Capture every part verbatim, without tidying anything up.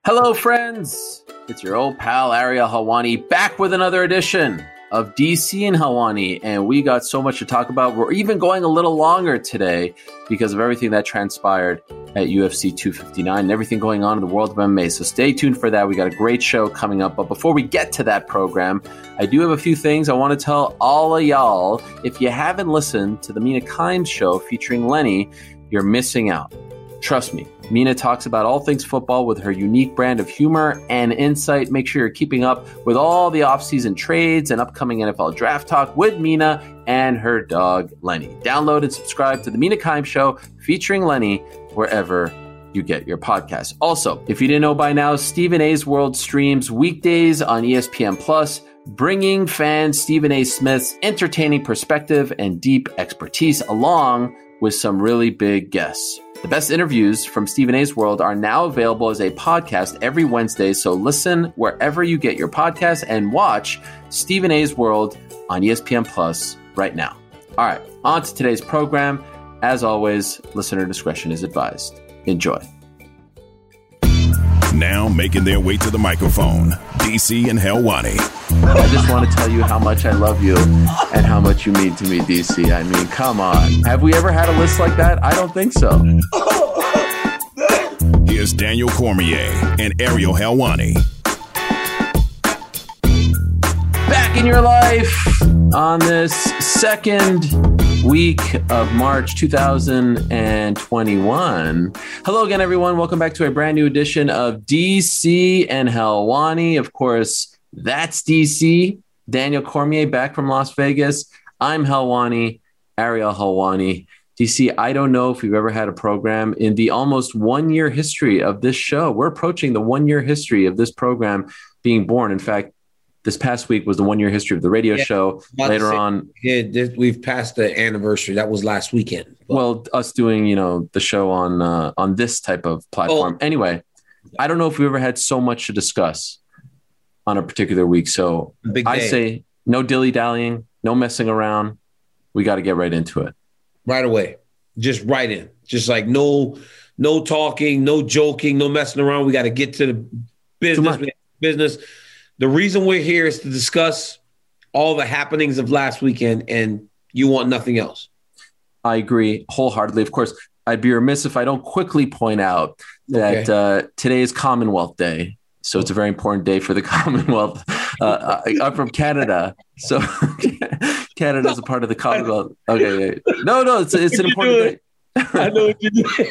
Hello, friends. It's your old pal, Ariel Helwani, back with another edition of D C and Helwani. And we got so much to talk about. We're even going a little longer today because of everything that transpired at U F C two fifty-nine and everything going on in the world of M M A. So stay tuned for that. We got a great show coming up. But before we get to that program, I do have a few things I want to tell all of y'all. If you haven't listened to the Mina Kimes show featuring Lenny, you're missing out. Trust me, Mina talks about all things football with her unique brand of humor and insight. Make sure you're keeping up with all the off-season trades and upcoming N F L draft talk with Mina and her dog, Lenny. Download and subscribe to the Mina Kimes show featuring Lenny wherever you get your podcasts. Also, if you didn't know by now, Stephen A's World streams weekdays on E S P N Plus, bringing fans Stephen A. Smith's entertaining perspective and deep expertise along with some really big guests. The best interviews from Stephen A's World are now available as a podcast every Wednesday, so listen wherever you get your podcasts and watch Stephen A's World on E S P N Plus right now. All right, on to today's program. As always, listener discretion is advised. Enjoy. Now making their way to the microphone, D C and Helwani. I just want to tell you how much I love you and how much you mean to me, D C. I mean, come on. Have we ever had a list like that? I don't think so. Here's Daniel Cormier and Ariel Helwani. Back in your life on this second week of March two thousand twenty-one. Hello again, everyone. Welcome back to a brand new edition of D C and Helwani. Of course, that's D C. Daniel Cormier back from Las Vegas. I'm Helwani, Ariel Helwani. D C, I don't know if we've ever had a program in the almost one-year history of this show. We're approaching the one-year history of this program being born. In fact, this past week was the one-year history of the radio yeah, show. Later say, on, yeah, this, we've passed the anniversary. That was last weekend. But. Well, us doing, you know, the show on uh, on this type of platform. Oh. Anyway, I don't know if we ever had so much to discuss on a particular week. So I say no dilly-dallying, no messing around. We got to get right into it. Right away. Just right in. Just like no, no talking, no joking, no messing around. We got to get to the business. Business. The reason we're here is to discuss all the happenings of last weekend, and you want nothing else. I agree wholeheartedly. Of course, I'd be remiss if I don't quickly point out that okay. uh, today is Commonwealth Day. So it's a very important day for the Commonwealth. Uh, I, I'm from Canada. So Canada is a part of the Commonwealth. Okay. No, no, it's, it's an important day. I know what you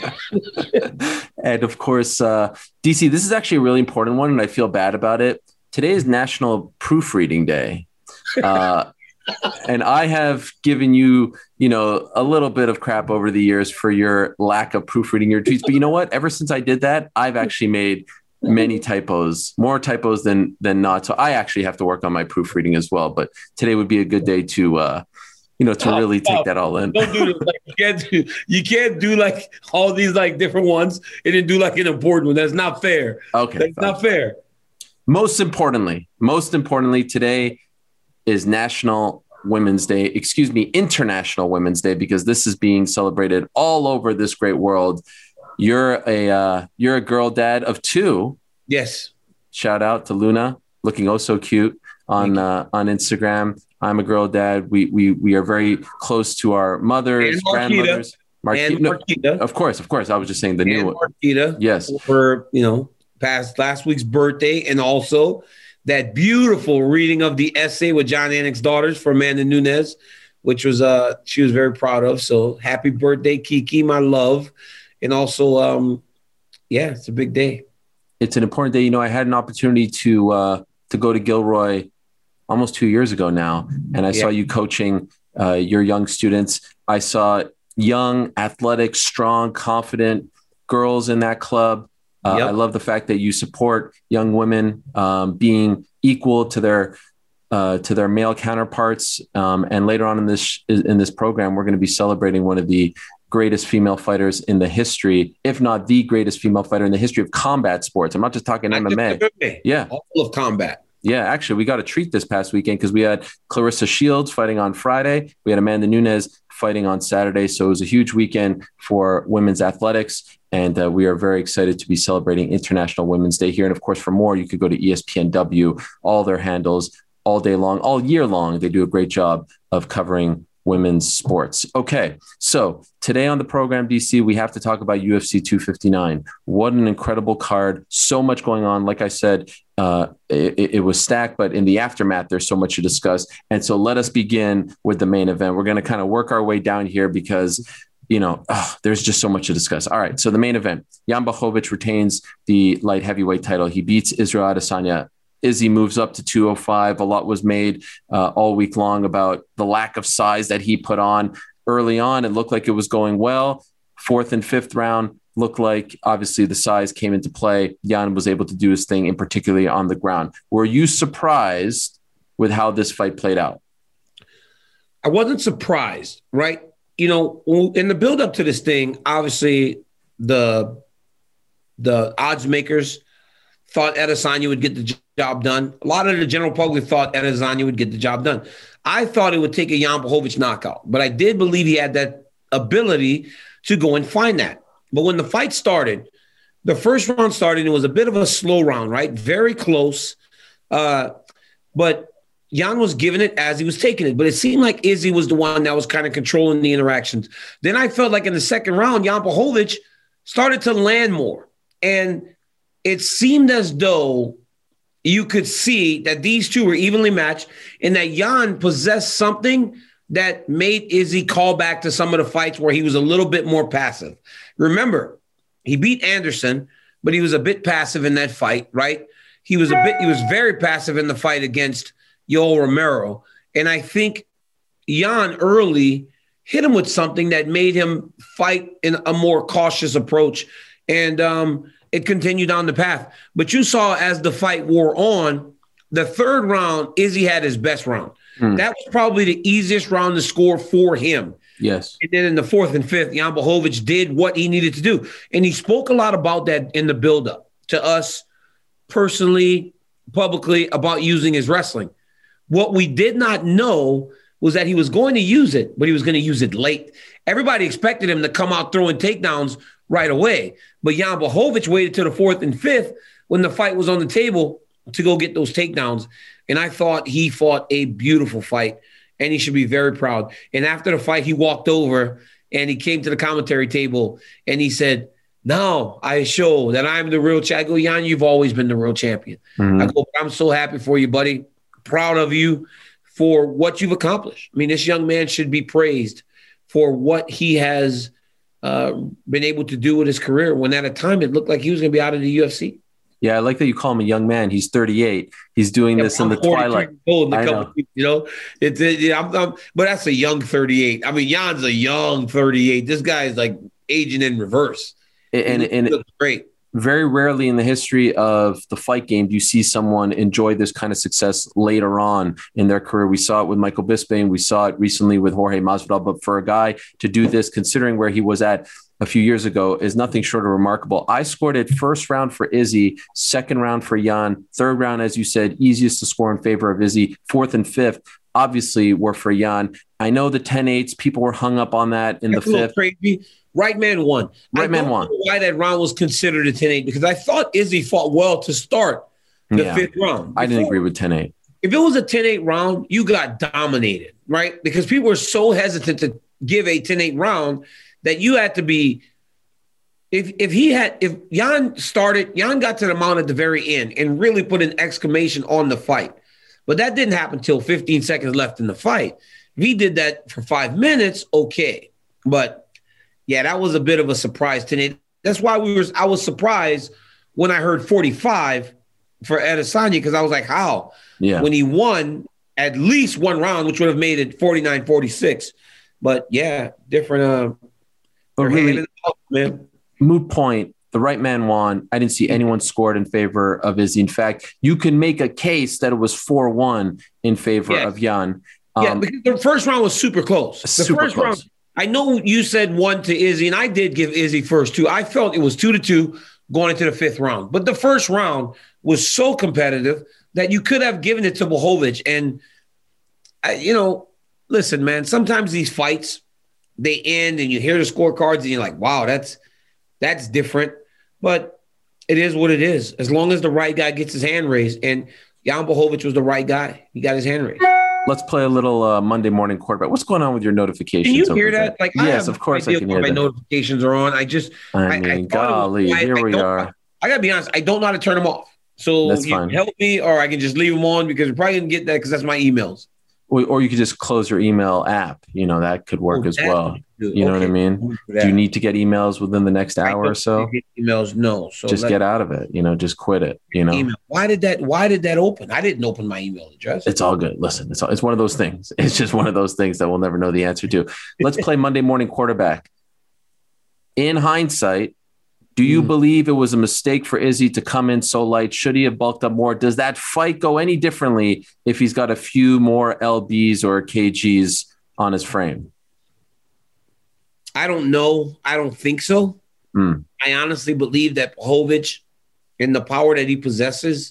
do. And of course, uh, D C, this is actually a really important one, and I feel bad about it. Today is National Proofreading Day. Uh, and I have given you, you know, a little bit of crap over the years for your lack of proofreading your tweets. But you know what? Ever since I did that, I've actually made many typos, more typos than than not. So I actually have to work on my proofreading as well. But today would be a good day to, uh, you know, to oh, really take oh, that all in. Don't do this. Like, you can't do, you can't do like all these like different ones and then do like an important one. That's not fair. Okay, that's fine. Not fair. Most importantly, most importantly, today is National Women's Day. Excuse me, International Women's Day, because this is being celebrated all over this great world. You're a uh, you're a girl dad of two. Yes. Shout out to Luna, looking oh so cute on uh, on Instagram. I'm a girl dad. We we we are very close to our mothers, and grandmothers. Marquita. And Marquita. No, of course, of course. I was just saying the and new Marquita. one. Yes. For you know. Past last week's birthday, and also that beautiful reading of the essay with John Annick's daughters for Amanda Nunes, which was uh she was very proud of. So happy birthday, Kiki, my love. And also, um, yeah, it's a big day. It's an important day. You know, I had an opportunity to uh, to go to Gilroy almost two years ago now, and I yeah. saw you coaching uh, your young students. I saw young, athletic, strong, confident girls in that club. Uh, yep. I love the fact that you support young women um, being equal to their uh, to their male counterparts. Um, and later on in this in this program, we're going to be celebrating one of the greatest female fighters in the history, if not the greatest female fighter in the history of combat sports. I'm not just talking M M A. Yeah, all of combat. Yeah, actually, we got a treat this past weekend because we had Clarissa Shields fighting on Friday. We had Amanda Nunes fighting on Saturday. So it was a huge weekend for women's athletics. And uh, we are very excited to be celebrating International Women's Day here. And of course, for more, you could go to E S P N W, all their handles all day long, all year long. They do a great job of covering women's sports. Okay, so today on the program, D C, we have to talk about U F C two fifty-nine. What an incredible card. So much going on. Like I said, uh, it, it was stacked, but in the aftermath, there's so much to discuss. And so let us begin with the main event. We're going to kind of work our way down here because, you know, oh, there's just so much to discuss. All right, so the main event, Jan Blachowicz retains the light heavyweight title. He beats Israel Adesanya. Izzy moves up to two oh five. A lot was made uh, all week long about the lack of size that he put on early on. It looked like it was going well. Fourth and fifth round looked like obviously the size came into play. Jan was able to do his thing, and particularly on the ground. Were you surprised with how this fight played out? I wasn't surprised, right? You know, in the build up to this thing, obviously the the odds makers thought Adesanya would get the job done. A lot of the general public thought Adesanya would get the job done. I thought it would take a Jan Blachowicz knockout, but I did believe he had that ability to go and find that. But when the fight started, the first round started, it was a bit of a slow round, right? Very close. Uh, but Jan was giving it as he was taking it, but it seemed like Izzy was the one that was kind of controlling the interactions. Then I felt like in the second round, Jan Blachowicz started to land more. And it seemed as though you could see that these two were evenly matched and that Jan possessed something that made Izzy call back to some of the fights where he was a little bit more passive. Remember, he beat Anderson, but he was a bit passive in that fight, right? He was a bit, he was very passive in the fight against Yoel Romero. And I think Jan early hit him with something that made him fight in a more cautious approach. And, um, it continued on the path. But you saw as the fight wore on, the third round, Izzy had his best round. Hmm. That was probably the easiest round to score for him. Yes. And then in the fourth and fifth, Jan Blachowicz did what he needed to do. And he spoke a lot about that in the buildup to us personally, publicly, about using his wrestling. What we did not know was that he was going to use it, but he was going to use it late. Everybody expected him to come out throwing takedowns right away. But Jan Blachowicz waited to the fourth and fifth when the fight was on the table to go get those takedowns. And I thought he fought a beautiful fight, and he should be very proud. And after the fight, he walked over and he came to the commentary table and he said, "Now I show that I'm the real champion." I go, "Jan, you've always been the real champion." Mm-hmm. I go, "I'm so happy for you, buddy. Proud of you for what you've accomplished." I mean, this young man should be praised for what he has uh, been able to do with his career, when at a time it looked like he was going to be out of the U F C. Yeah, I like that you call him a young man. He's thirty-eight. He's doing yeah, this in the twilight. Old in I know. Weeks, you know, it's it, yeah, I'm, I'm, but that's a young thirty-eight. I mean, Jan's a young thirty-eight. This guy is like aging in reverse. And, and, and looks great. Very rarely in the history of the fight game do you see someone enjoy this kind of success later on in their career. We saw it with Michael Bisping. We saw it recently with Jorge Masvidal. But for a guy to do this, considering where he was at a few years ago, is nothing short of remarkable. I scored it first round for Izzy, second round for Jan, third round, as you said, easiest to score in favor of Izzy, fourth and fifth, obviously, were for Jan. I know the ten eights, people were hung up on that in That's the fifth. Crazy. Right man won. Right man won. Why that round was considered a ten eight, because I thought Izzy fought well to start the yeah. fifth round. Before, I didn't agree with ten eight. If it was a ten eight round, you got dominated, right? Because people were so hesitant to give a ten eight round that you had to be – if if he had – if Jan started – Jan got to the mount at the very end and really put an exclamation on the fight. But that didn't happen until fifteen seconds left in the fight. If he did that for five minutes, okay. But – yeah, that was a bit of a surprise to me. That's why we were. I was surprised when I heard forty-five for Adesanya, because I was like, how? Yeah. When he won at least one round, which would have made it forty-nine forty-six. But yeah, different. Uh, but really, house, man. Moot point. The right man won. I didn't see anyone scored in favor of Izzy. In fact, you can make a case that it was four one in favor yes. of Jan. Um, yeah, because the first round was super close. The super first close. round. I know you said one to Izzy, and I did give Izzy first two. I felt it was two to two going into the fifth round. But the first round was so competitive. that you could have given it to Blachowicz. And, I, you know, listen, man, sometimes these fights, they end and you hear the scorecards and you're like, wow, that's that's different. But it is what it is. As long as the right guy gets his hand raised. And Jan Blachowicz was the right guy. He got his hand raised. Let's play a little uh, Monday morning quarterback. What's going on with your notifications? Can you hear that? Like, yes, of course I can hear my that. notifications are on. I just, I mean, I, I golly, was, here I, we I are. I got to be honest. I don't know how to turn them off. So that's you fine. Help me, or I can just leave them on because you're probably going to get that because that's my emails. Or, or you could just close your email app. You know, that could work oh, as well. You okay. know what I mean? Do you need to get emails within the next hour or so? Emails, no. So just get out of it. You know, just quit it. You know. Email. Why did that? Why did that open? I didn't open my email address. It's all good. Listen, it's all, it's one of those things. It's just one of those things that we'll never know the answer to. Let's play Monday morning quarterback. In hindsight, do you mm. believe it was a mistake for Izzy to come in so light? Should he have bulked up more? Does that fight go any differently if he's got a few more L Bs or K Gs on his frame? I don't know. I don't think so. Mm. I honestly believe that Blachowicz and the power that he possesses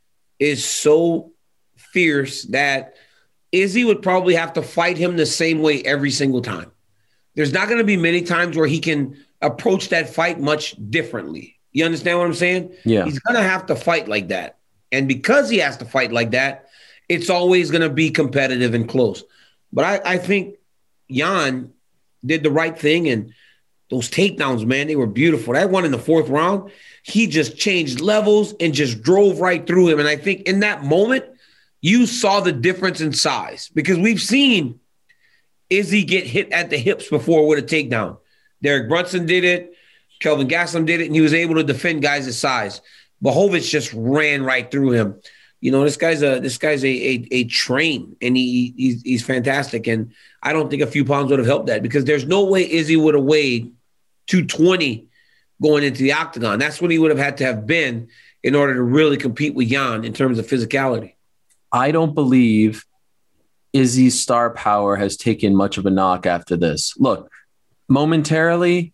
is so fierce that Izzy would probably have to fight him the same way every single time. There's not going to be many times where he can approach that fight much differently. You understand what I'm saying? Yeah. He's going to have to fight like that. And because he has to fight like that, it's always going to be competitive and close. But I, I think Jan did the right thing. And those takedowns, man, they were beautiful. That one in the fourth round, he just changed levels and just drove right through him. And I think in that moment, you saw the difference in size because we've seen Izzy get hit at the hips before with a takedown. Derek Brunson did it. Kelvin Gastelum did it, and he was able to defend guys his size. Blachowicz just ran right through him. You know, this guy's a this guy's a a, a train, and he he's, he's fantastic. And I don't think a few pounds would have helped that because there's no way Izzy would have weighed two twenty going into the octagon. That's what he would have had to have been in order to really compete with Jan in terms of physicality. I don't believe Izzy's star power has taken much of a knock after this. Look, momentarily,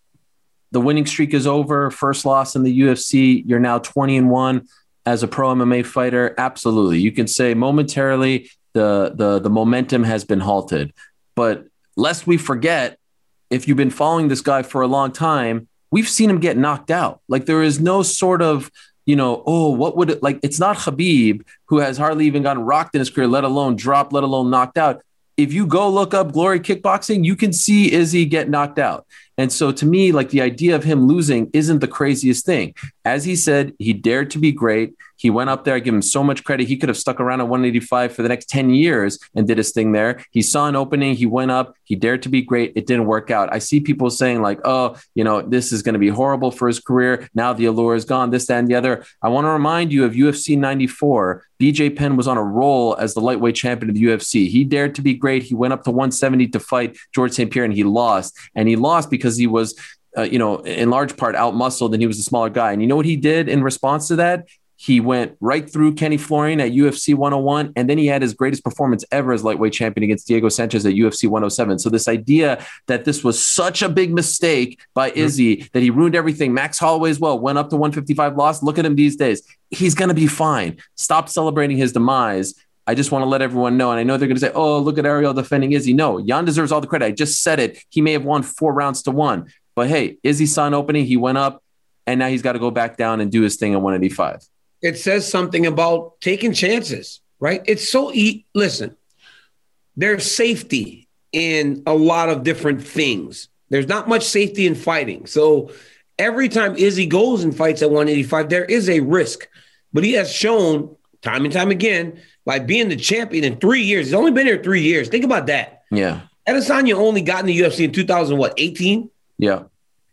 the winning streak is over. First loss in the U F C. You're now twenty and one as a pro M M A fighter. Absolutely. You can say momentarily the, the, the momentum has been halted. But lest we forget, if you've been following this guy for a long time, we've seen him get knocked out. Like there is no sort of, you know, oh, what would it like? It's not Khabib, who has hardly even gotten rocked in his career, let alone dropped, let alone knocked out. If you go look up Glory Kickboxing, you can see Izzy get knocked out. And so to me, like the idea of him losing isn't the craziest thing. As he said, he dared to be great. He went up there. I give him so much credit. He could have stuck around at one eighty-five for the next ten years and did his thing there. He saw an opening. He went up. He dared to be great. It didn't work out. I see people saying like, oh, you know, this is going to be horrible for his career. Now the allure is gone, this, that, and the other. I want to remind you of U F C ninety-four. B J Penn was on a roll as the lightweight champion of the U F C. He dared to be great. He went up to one seventy to fight George Saint Pierre, and he lost. And he lost because he was, uh, you know, in large part out-muscled, and he was a smaller guy. And you know what he did in response to that? He went right through Kenny Florian at U F C one oh one, and then he had his greatest performance ever as lightweight champion against Diego Sanchez at U F C one oh seven. So this idea that this was such a big mistake by Izzy, mm-hmm. that he ruined everything. Max Holloway as well went up to one fifty-five, lost. Look at him these days. He's going to be fine. Stop celebrating his demise. I just want to let everyone know, and I know they're going to say, oh, look at Ariel defending Izzy. No, Jan deserves all the credit. I just said it. He may have won four rounds to one. But hey, Izzy saw an opening. He went up, and now he's got to go back down and do his thing at one eighty-five. It says something about taking chances, right? It's so e- – listen, there's safety in a lot of different things. There's not much safety in fighting. So every time Izzy goes and fights at one eighty-five, there is a risk. But he has shown time and time again by being the champion in three years. He's only been here three years. Think about that. Yeah. Adesanya only got in the U F C in two thousand, what, eighteen? Yeah.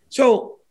So –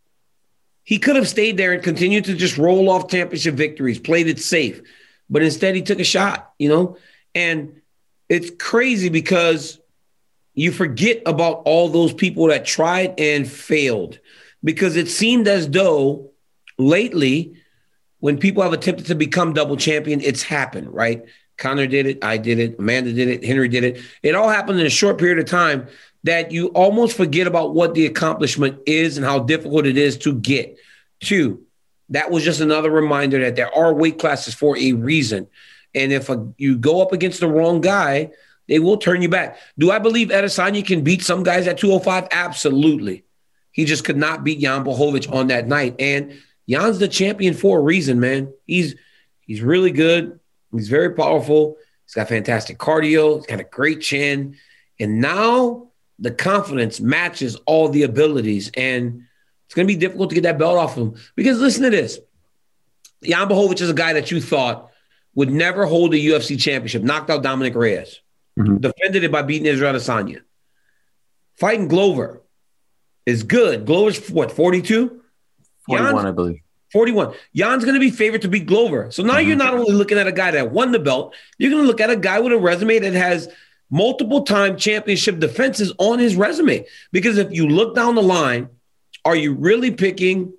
he could have stayed there and continued to just roll off championship victories, played it safe. But instead, he took a shot, you know? And it's crazy because you forget about all those people that tried and failed. Because it seemed as though lately, when people have attempted to become double champion, it's happened, right? Conor did it. I did it. Amanda did it. Henry did it. It all happened in a short period of time that you almost forget about what the accomplishment is and how difficult it is to get to. that was just another reminder that there are weight classes for a reason. And if a, you go up against the wrong guy, they will turn you back. Do I believe Adesanya can beat some guys at two oh five? Absolutely. He just could not beat Jan Blachowicz on that night. And Jan's the champion for a reason, man. He's he's really good. He's very powerful. He's got fantastic cardio. He's got a great chin. And now the confidence matches all the abilities. And it's going to be difficult to get that belt off him. Because listen to this. Jan Blachowicz is a guy that you thought would never hold a U F C championship. Knocked out Dominic Reyes. Mm-hmm. Defended it by beating Israel Adesanya. Fighting Glover is good. Glover's what, forty-two? forty-one, Jan's, I believe. forty-one. Jan's going to be favored to beat Glover. So now mm-hmm. you're not only looking at a guy that won the belt, you're going to look at a guy with a resume that has multiple time championship defenses on his resume. Because if you look down the line, are you really picking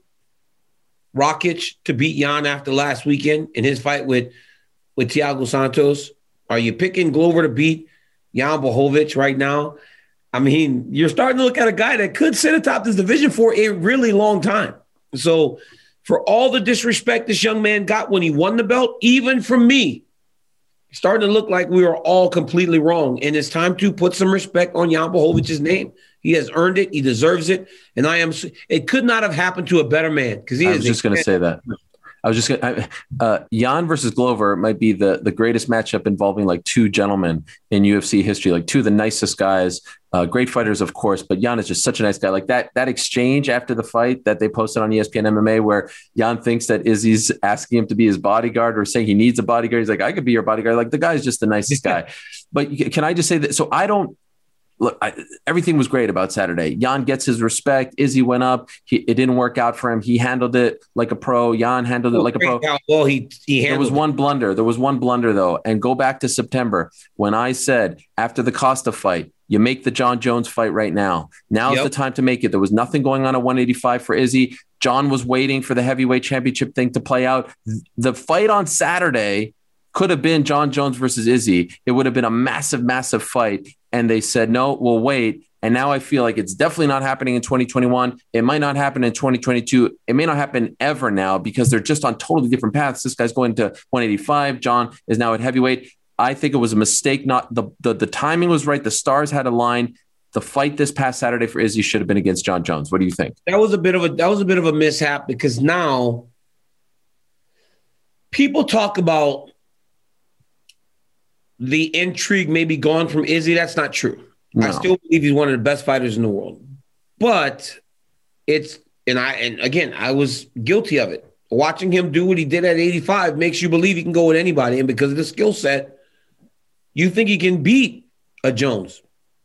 Rakic to beat Jan after last weekend in his fight with, with Thiago Santos? Are you picking Glover to beat Jan Blachowicz right now? I mean, you're starting to look at a guy that could sit atop this division for a really long time. So for all the disrespect this young man got when he won the belt, even from me, it's starting to look like we were all completely wrong. And it's time to put some respect on Jan Blachowicz' name. He has earned it. He deserves it. And I am. It could not have happened to a better man because he I is was just going to say that. I was just going to, uh, Jan versus Glover might be the, the greatest matchup involving like two gentlemen in U F C history, like two of the nicest guys, uh, great fighters, of course, but Jan is just such a nice guy. Like that, that exchange after the fight that they posted on E S P N M M A where Jan thinks that Izzy's asking him to be his bodyguard or saying he needs a bodyguard. He's like, I could be your bodyguard. Like the guy's just the nicest guy. But can I just say that? So I don't, Look, I, everything was great about Saturday. Jan gets his respect. Izzy went up. He, it didn't work out for him. He handled it like a pro. Jan handled it like a pro. Well, he, he there was one blunder. There was one blunder, though. And go back to September when I said after the Costa fight, you make the John Jones fight right now. Now's yep. the time to make it. There was nothing going on at one eighty-five for Izzy. John was waiting for the heavyweight championship thing to play out. The fight on Saturday could have been John Jones versus Izzy. It would have been a massive, massive fight. And they said, no, we'll wait. And now I feel like it's definitely not happening in twenty twenty-one. It might not happen in twenty twenty-two. It may not happen ever now because they're just on totally different paths. This guy's going to one eighty-five. John is now at heavyweight. I think it was a mistake. Not the, the, the timing was right. The stars had aligned. The fight this past Saturday for Izzy should have been against John Jones. What do you think? That was a bit of a, that was a bit of a mishap because now people talk about the intrigue may be gone from Izzy. That's not true. No. I still believe he's one of the best fighters in the world. But it's, and I, and again, I was guilty of it. Watching him do what he did at eighty-five makes you believe he can go with anybody. And because of the skill set, you think he can beat a Jones.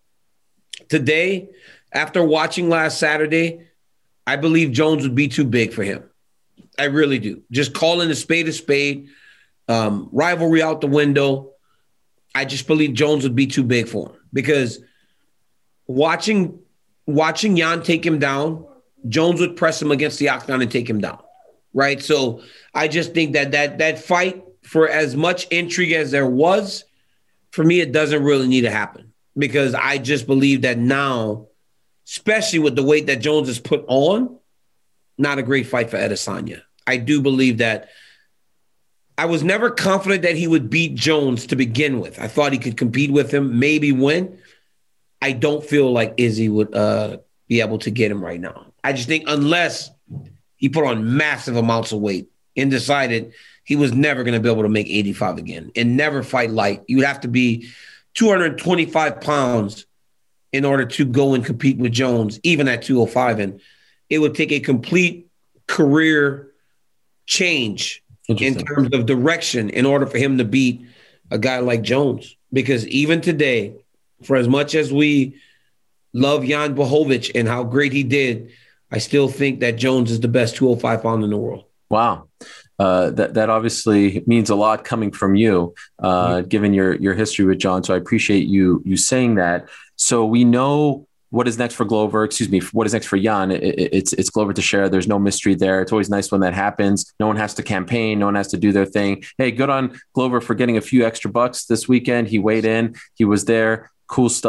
Today, after watching last Saturday, I believe Jones would be too big for him. I really do. Just calling a spade a spade, um, rivalry out the window. I just believe Jones would be too big for him because watching watching Jan take him down, Jones would press him against the octagon and take him down, right? So I just think that that that fight, for as much intrigue as there was, for me, it doesn't really need to happen because I just believe that now, especially with the weight that Jones has put on, not a great fight for Adesanya. I do believe that I was never confident that he would beat Jones to begin with. I thought he could compete with him, maybe win. I don't feel like Izzy would uh, be able to get him right now. I just think unless he put on massive amounts of weight and decided he was never going to be able to make eighty-five again and never fight light. You would have to be two hundred twenty-five pounds in order to go and compete with Jones, even at two oh five. And it would take a complete career change in terms of direction in order for him to beat a guy like Jones. Because even today, for as much as we love Jan Blachowicz and how great he did, I still think that Jones is the best two oh five pounder in the world. Wow. Uh, that that obviously means a lot coming from you, uh, mm-hmm. given your your history with John. So I appreciate you you saying that. So we know what is next for Glover, excuse me, what is next for Jan. It, it, it's it's Glover Teixeira. There's no mystery there. It's always nice when that happens. No one has to campaign. No one has to do their thing. Hey, good on Glover for getting a few extra bucks this weekend. He weighed in. He was there. Cool stuff.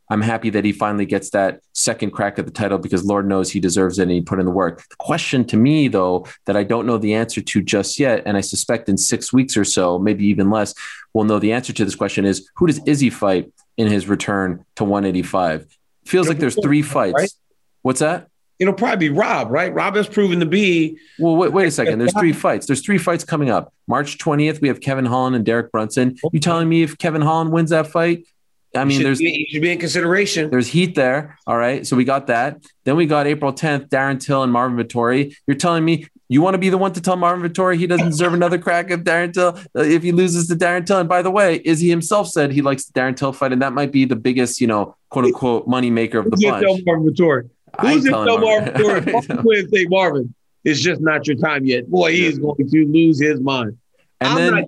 I'm happy that he finally gets that second crack at the title because Lord knows he deserves it and he put in the work. The question to me, though, that I don't know the answer to just yet, and I suspect in six weeks or so, maybe even less, we'll know the answer to this question is, who does Izzy fight in his return to one eighty-five? Feels like there's three fights. Right? What's that? It'll probably be Rob, right? Rob has proven to be. Well, wait, wait a second. There's three fights. There's three fights coming up. March twentieth, we have Kevin Holland and Derek Brunson. You telling me if Kevin Holland wins that fight? I mean, there's be, he should be in consideration. There's heat there. All right. So we got that. Then we got April tenth, Darren Till and Marvin Vettori. You're telling me you want to be the one to tell Marvin Vettori he doesn't deserve another crack at Darren Till if he loses to Darren Till? And by the way, Izzy himself said he likes the Darren Till fight, and that might be the biggest, you know, quote unquote, money maker of the bunch. Tell Marvin Vettori. Who's it tell Marvin Vettori? Say Marvin, it's just not your time yet. Boy, he is going to lose his mind. And I'm then, not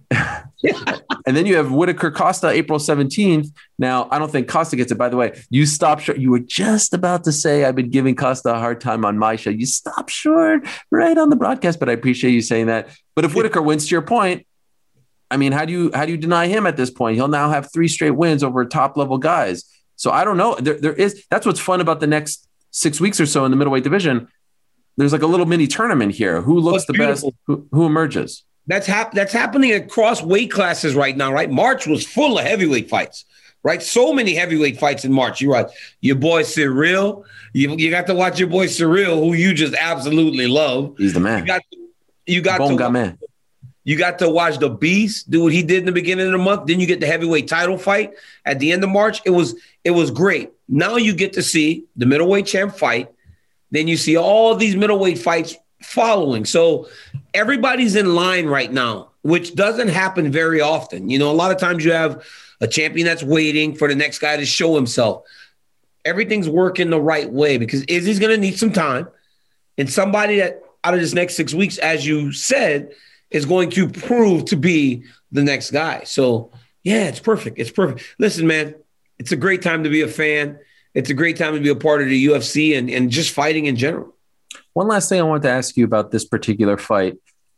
sure. And then you have Whitaker Costa April seventeenth. Now, I don't think Costa gets it. By the way, you stopped short. You were just about to say I've been giving Costa a hard time on my show. You stopped short right on the broadcast, but I appreciate you saying that. But if Whitaker wins, to your point, I mean, how do you how do you deny him at this point? He'll now have three straight wins over top level guys. So I don't know. There, there is that's what's fun about the next six weeks or so in the middleweight division. There's like a little mini tournament here. Who looks the best? Who, who emerges? That's hap- That's happening across weight classes right now, right? March was full of heavyweight fights, right? So many heavyweight fights in March. You're right. Your boy Cyril, you, you got to watch your boy Cyril, who you just absolutely love. He's the man. You got, you got bon to man. You got to watch the Beast do what he did in the beginning of the month. Then you get the heavyweight title fight at the end of March. It was it was great. Now you get to see the middleweight champ fight. Then you see all these middleweight fights following. So everybody's in line right now, which doesn't happen very often. You know, a lot of times you have a champion that's waiting for the next guy to show himself. Everything's working the right way because Izzy's going to need some time. And somebody that out of this next six weeks, as you said, is going to prove to be the next guy. So, yeah, it's perfect. It's perfect. Listen, man, it's a great time to be a fan. It's a great time to be a part of the U F C and, and just fighting in general. One last thing I wanted to ask you about this particular fight.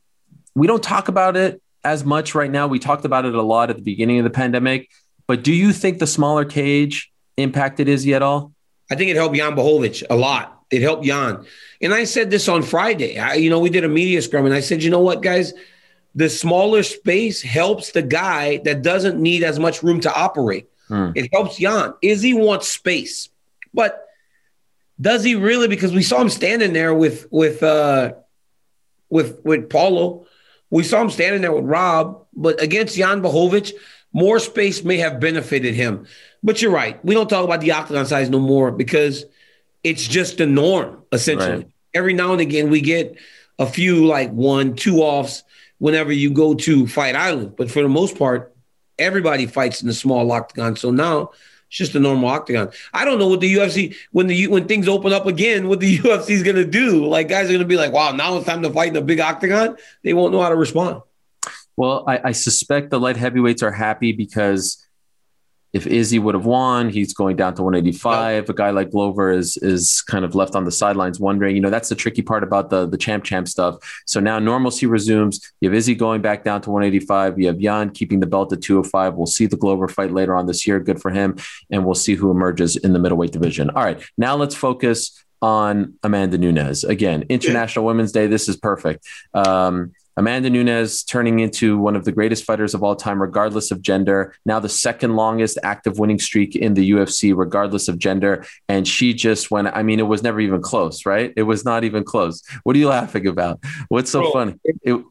We don't talk about it as much right now. We talked about it a lot at the beginning of the pandemic. But do you think the smaller cage impacted Izzy at all? I think it helped Jan Blachowicz a lot. It helped Jan. And I said this on Friday. I, you know, we did a media scrum, and I said, you know what, guys? The smaller space helps the guy that doesn't need as much room to operate. Hmm. It helps Jan. Izzy wants space. But does he really? Because we saw him standing there with with uh, with with Paulo. We saw him standing there with Rob. But against Jan Blachowicz, more space may have benefited him. But you're right. We don't talk about the octagon size no more because it's just the norm, essentially. Right. Every now and again, we get a few like one, two offs whenever you go to Fight Island. But for the most part, everybody fights in the small octagon. So now it's just a normal octagon. I don't know what the U F C, when the when things open up again, what the U F C is going to do. Like, guys are going to be like, wow, now it's time to fight in a big octagon. They won't know how to respond. Well, I, I suspect the light heavyweights are happy because if Izzy would have won, he's going down to one eighty-five. A guy like Glover is is kind of left on the sidelines wondering, you know, that's the tricky part about the, the champ champ stuff. So now normalcy resumes. You have Izzy going back down to one eighty-five. You have Jan keeping the belt at two oh five. We'll see the Glover fight later on this year. Good for him. And we'll see who emerges in the middleweight division. All right, now let's focus on Amanda Nunes. Again, International Women's Day. This is perfect. Um, Amanda Nunes turning into one of the greatest fighters of all time, regardless of gender. Now the second longest active winning streak in the U F C, regardless of gender. And she just went, I mean, it was never even close, right? It was not even close. What are you laughing about? What's so Bro, funny? It,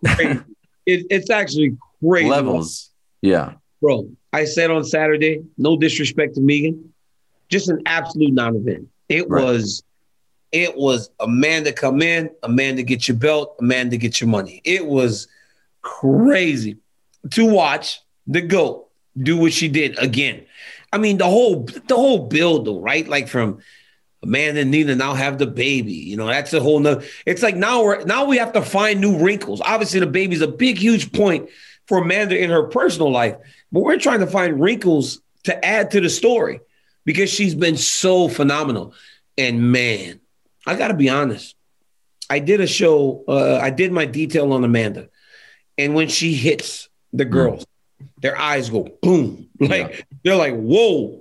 it, it's actually crazy. Levels. Yeah. Bro, I said on Saturday, no disrespect to Megan, just an absolute non-event. It right. was... It was Amanda come in, Amanda get your belt, Amanda get your money. It was crazy to watch the GOAT do what she did again. I mean, the whole the whole build, though, right? Like from Amanda and Nina now have the baby. You know, that's a whole nother. It's like now we're now we have to find new wrinkles. Obviously, the baby's a big, huge point for Amanda in her personal life, but we're trying to find wrinkles to add to the story because she's been so phenomenal. And man, I got to be honest. I did a show. Uh, I did my detail on Amanda. And when she hits the girls, mm. their eyes go boom. Like, yeah. They're like, whoa.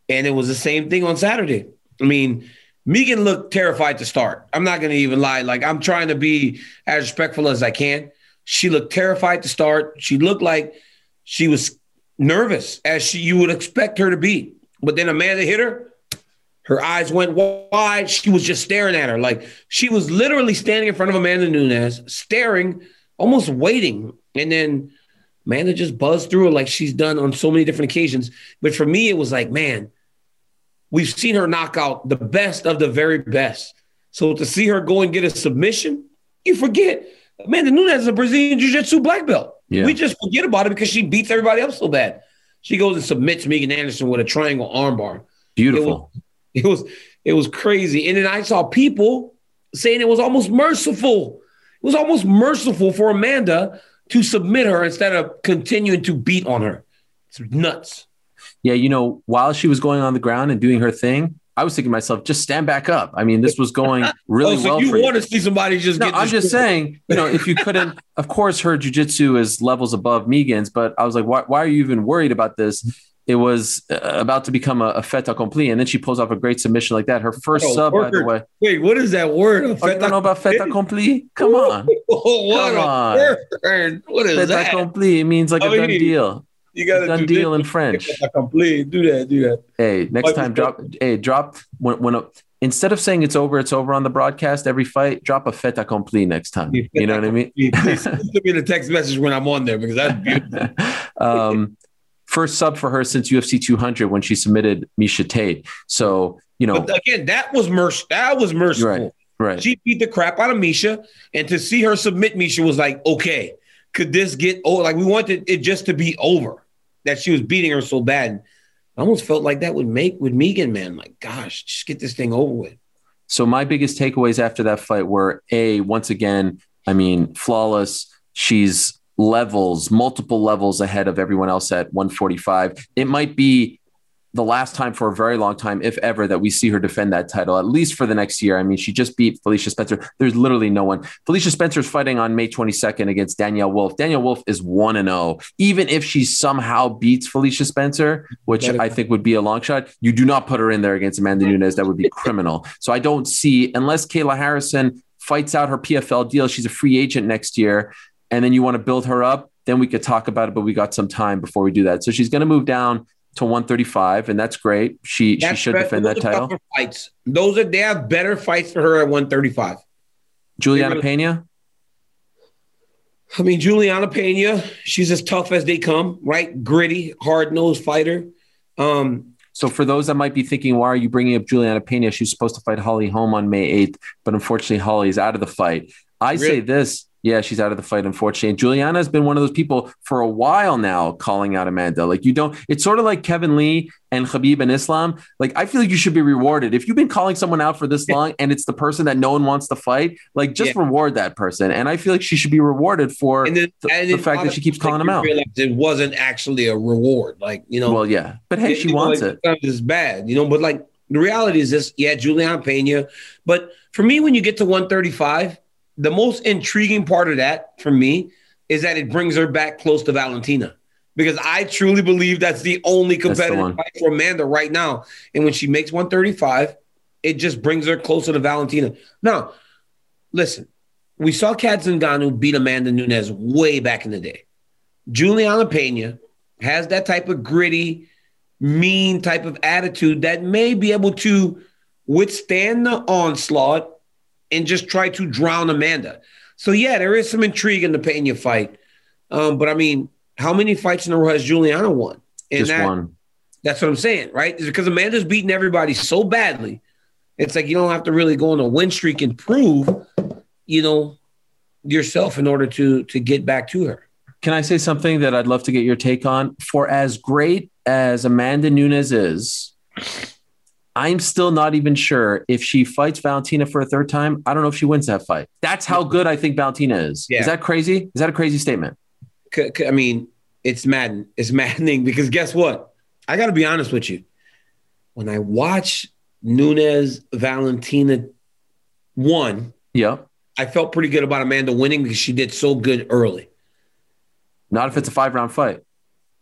And it was the same thing on Saturday. I mean, Megan looked terrified to start. I'm not going to even lie. Like, I'm trying to be as respectful as I can. She looked terrified to start. She looked like she was nervous, as she, you would expect her to be. But then Amanda hit her. Her eyes went wide. She was just staring at her. Like, she was literally standing in front of Amanda Nunes, staring, almost waiting. And then Amanda just buzzed through her like she's done on so many different occasions. But for me, it was like, man, we've seen her knock out the best of the very best. So to see her go and get a submission, you forget. Amanda Nunes is a Brazilian Jiu-Jitsu black belt. Yeah. We just forget about it because she beats everybody else so bad. She goes and submits Megan Anderson with a triangle armbar. Beautiful. It was, it was it was crazy. And then I saw people saying it was almost merciful. It was almost merciful for Amanda to submit her instead of continuing to beat on her. It's nuts. Yeah, you know, while she was going on the ground and doing her thing, I was thinking to myself, just stand back up. I mean, this was going really oh, so well you for want you. to see somebody just no, get I'm just saying, you know, if you couldn't, of course, her jiu-jitsu is levels above Megan's, but I was like, why, why are you even worried about this? It was uh, about to become a, a fait accompli, and then she pulls off a great submission like that. Her first oh, sub, word. by the way. Wait, what is that word? Oh, you don't know about fait accompli? Come on. Oh, what Come on. Word. What is fait that? Fait accompli. It means like I a mean, done deal. You got a done do deal this. in French. Fait accompli. Do that. Do that. Hey, next time, drop. Hey, drop when when a, instead of saying it's over, it's over on the broadcast every fight. Drop a fait accompli next time. You, you know what I mean? Please send me the text message when I'm on there because that's beautiful. um, First sub for her since U F C two hundred when she submitted Miesha Tate. So, you know. But again, that was merc- That was merciful. Right, right. She beat the crap out of Miesha. And to see her submit Miesha was like, okay, could this get over? Like, we wanted it just to be over, that she was beating her so bad. I almost felt like that would make with Megan, man. Like, gosh, just get this thing over with. So my biggest takeaways after that fight were, A, once again, I mean, flawless. She's levels, multiple levels ahead of everyone else at one forty-five. It might be the last time for a very long time, if ever, that we see her defend that title, at least for the next year. I mean, she just beat Felicia Spencer. There's literally no one. Felicia Spencer's fighting on May twenty-second against Danielle Wolf. Danielle Wolf is one and oh. Even if she somehow beats Felicia Spencer, which I think would be a long shot, you do not put her in there against Amanda Nunes. That would be criminal. So I don't see, unless Kayla Harrison fights out her P F L deal, she's a free agent next year, and then you want to build her up, then we could talk about it, but we got some time before we do that. So she's going to move down to one thirty-five, and that's great. She that's she should better, defend that title. Fights. Those are, they have better fights for her at one thirty-five. Juliana really, Pena? I mean, Juliana Pena, she's as tough as they come, right? Gritty, hard-nosed fighter. Um, so for those that might be thinking, why are you bringing up Juliana Pena? She's supposed to fight Holly Holm on May eighth, but unfortunately Holly is out of the fight. I really? say this. Yeah, she's out of the fight, unfortunately. And Juliana has been one of those people for a while now calling out Amanda. Like, you don't, it's sort of like Kevin Lee and Khabib and Islam. Like, I feel like you should be rewarded. If you've been calling someone out for this long and it's the person that no one wants to fight, like, just yeah. reward that person. And I feel like she should be rewarded for and then, the, and the fact that she keeps calling them out. It wasn't actually a reward. Like, you know. Well, yeah. But hey, it, she wants know, like, it. It's bad, you know, but like, the reality is this, yeah, Juliana Pena. But for me, when you get to one thirty-five, the most intriguing part of that for me is that it brings her back close to Valentina, because I truly believe that's the only competitive fight for Amanda right now. And when she makes one thirty-five, it just brings her closer to Valentina. Now, listen, we saw Kat Zingano beat Amanda Nunes way back in the day. Juliana Pena has that type of gritty, mean type of attitude that may be able to withstand the onslaught and just try to drown Amanda. So, yeah, there is some intrigue in the Pena fight. Um, but, I mean, how many fights in a row has Juliana won? And just that, one. That's what I'm saying, right? It's because Amanda's beating everybody so badly. It's like you don't have to really go on a win streak and prove, you know, yourself in order to to get back to her. Can I say something that I'd love to get your take on? For as great as Amanda Nunes is, I'm still not even sure if she fights Valentina for a third time. I don't know if she wins that fight. That's how good I think Valentina is. Yeah. Is that crazy? Is that a crazy statement? I mean, it's maddening. It's maddening because guess what? I got to be honest with you. When I watch Nunes Valentina one, yeah, I felt pretty good about Amanda winning because she did so good early. Not if it's a five-round fight.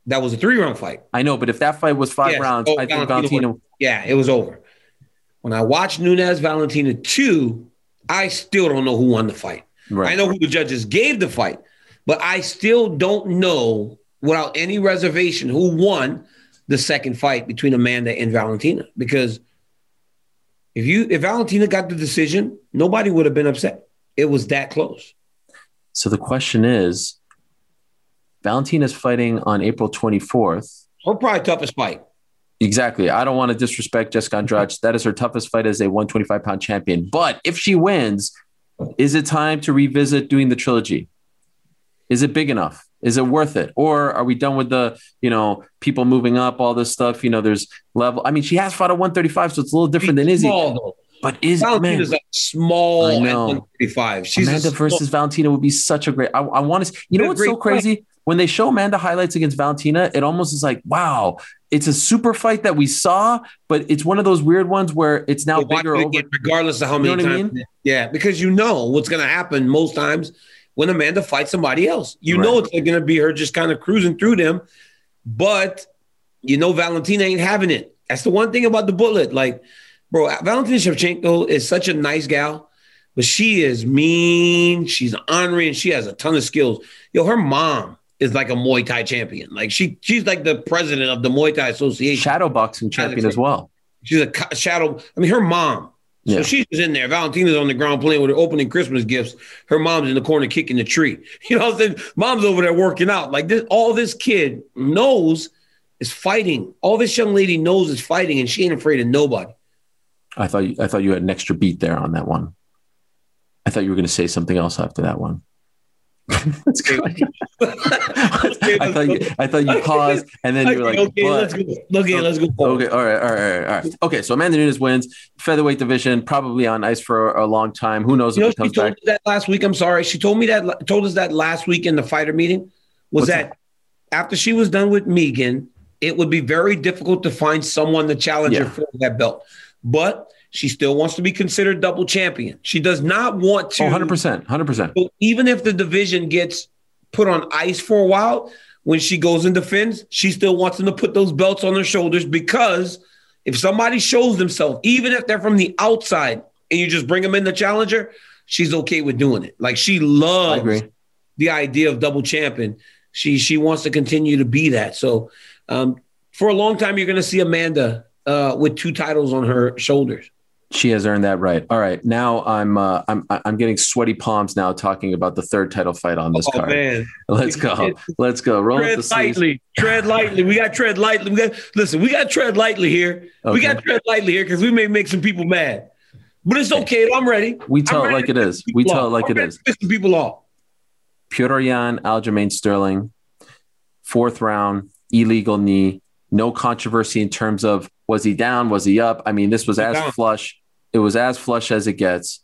That was a three-round fight. I know, but if that fight was five Yes. rounds, Oh, I think Valentina Valentina. won. Yeah, it was over. When I watched Nunes Valentina two, I still don't know who won the fight. Right. I know who the judges gave the fight, but I still don't know without any reservation who won the second fight between Amanda and Valentina. Because if you if Valentina got the decision, nobody would have been upset. It was that close. So the question is, Valentina's fighting on April twenty-fourth. Her probably toughest fight. Exactly. I don't want to disrespect Jessica Andrade. That is her toughest fight as a one twenty-five pound champion. But if she wins, is it time to revisit doing the trilogy? Is it big enough? Is it worth it? Or are we done with the, you know, people moving up, all this stuff? You know, there's level. I mean, she has fought at one thirty-five, so it's a little different than Izzy. Small, but is Valentina's man, a small I at know. one thirty-five. She's Amanda a versus small, Valentina would be such a great. I, I want to. You know a what's so great crazy? fight. When they show Amanda highlights against Valentina, it almost is like, wow, it's a super fight that we saw, but it's one of those weird ones where it's now But watch bigger it over. again, regardless of how many You know what I times. mean? Yeah, because you know what's going to happen most times when Amanda fights somebody else. You Right. know it's going to be her just kind of cruising through them, but you know Valentina ain't having it. That's the one thing about the bullet. Like, bro, Valentina Shevchenko is such a nice gal, but she is mean. She's ornery, and she has a ton of skills. Yo, her mom is like a Muay Thai champion. Like she, she's like the president of the Muay Thai Association. Shadow boxing champion as well. She's a co- shadow. I mean, her mom. So Yeah. she's in there. Valentina's on the ground playing with her opening Christmas gifts. Her mom's in the corner kicking the tree. You know what I'm saying? Mom's over there working out. Like this, all this kid knows is fighting. All this young lady knows is fighting, and she ain't afraid of nobody. I thought you, I thought you had an extra beat there on that one. I thought you were going to say something else after that one. That's great. I thought you I thought you paused and then you were like, okay, but. let's go. Okay, let's go. Okay, all right, all right, all right, all right. Okay, so Amanda Nunes wins featherweight division, probably on ice for a long time. Who knows You know, if it she comes told back? us that last week. I'm sorry. She told me that told us that last week in the fighter meeting was What's that, after she was done with Megan, it would be very difficult to find someone to challenge Yeah. her for that belt. But she still wants to be considered double champion. She does not want to. Oh, one hundred percent, one hundred percent. So even if the division gets put on ice for a while, when she goes and defends, she still wants them to put those belts on their shoulders, because if somebody shows themselves, even if they're from the outside, and you just bring them in the challenger, she's okay with doing it. Like, she I loves agree. the idea of double champion. She she wants to continue to be that. So um, for a long time, you're going to see Amanda uh, with two titles on her shoulders. She has earned that right. All right, now I'm uh, I'm I'm getting sweaty palms now talking about the third title fight on this Oh, card. man. Let's go. Let's go. Roll up Tread the sleeves. lightly. Tread lightly. We got tread lightly. We got listen. We got tread lightly here. We Okay. got tread lightly here because we may make some people mad, but it's okay. I'm ready. We tell I'm it ready like it to is. piss We people tell it off. like I'm it ready is. to piss some people off. Petr Yan, Aljamain Sterling, fourth round, illegal knee. No controversy in terms of was he down, was he up? I mean, this was He's as down. flush. It was as flush as it gets.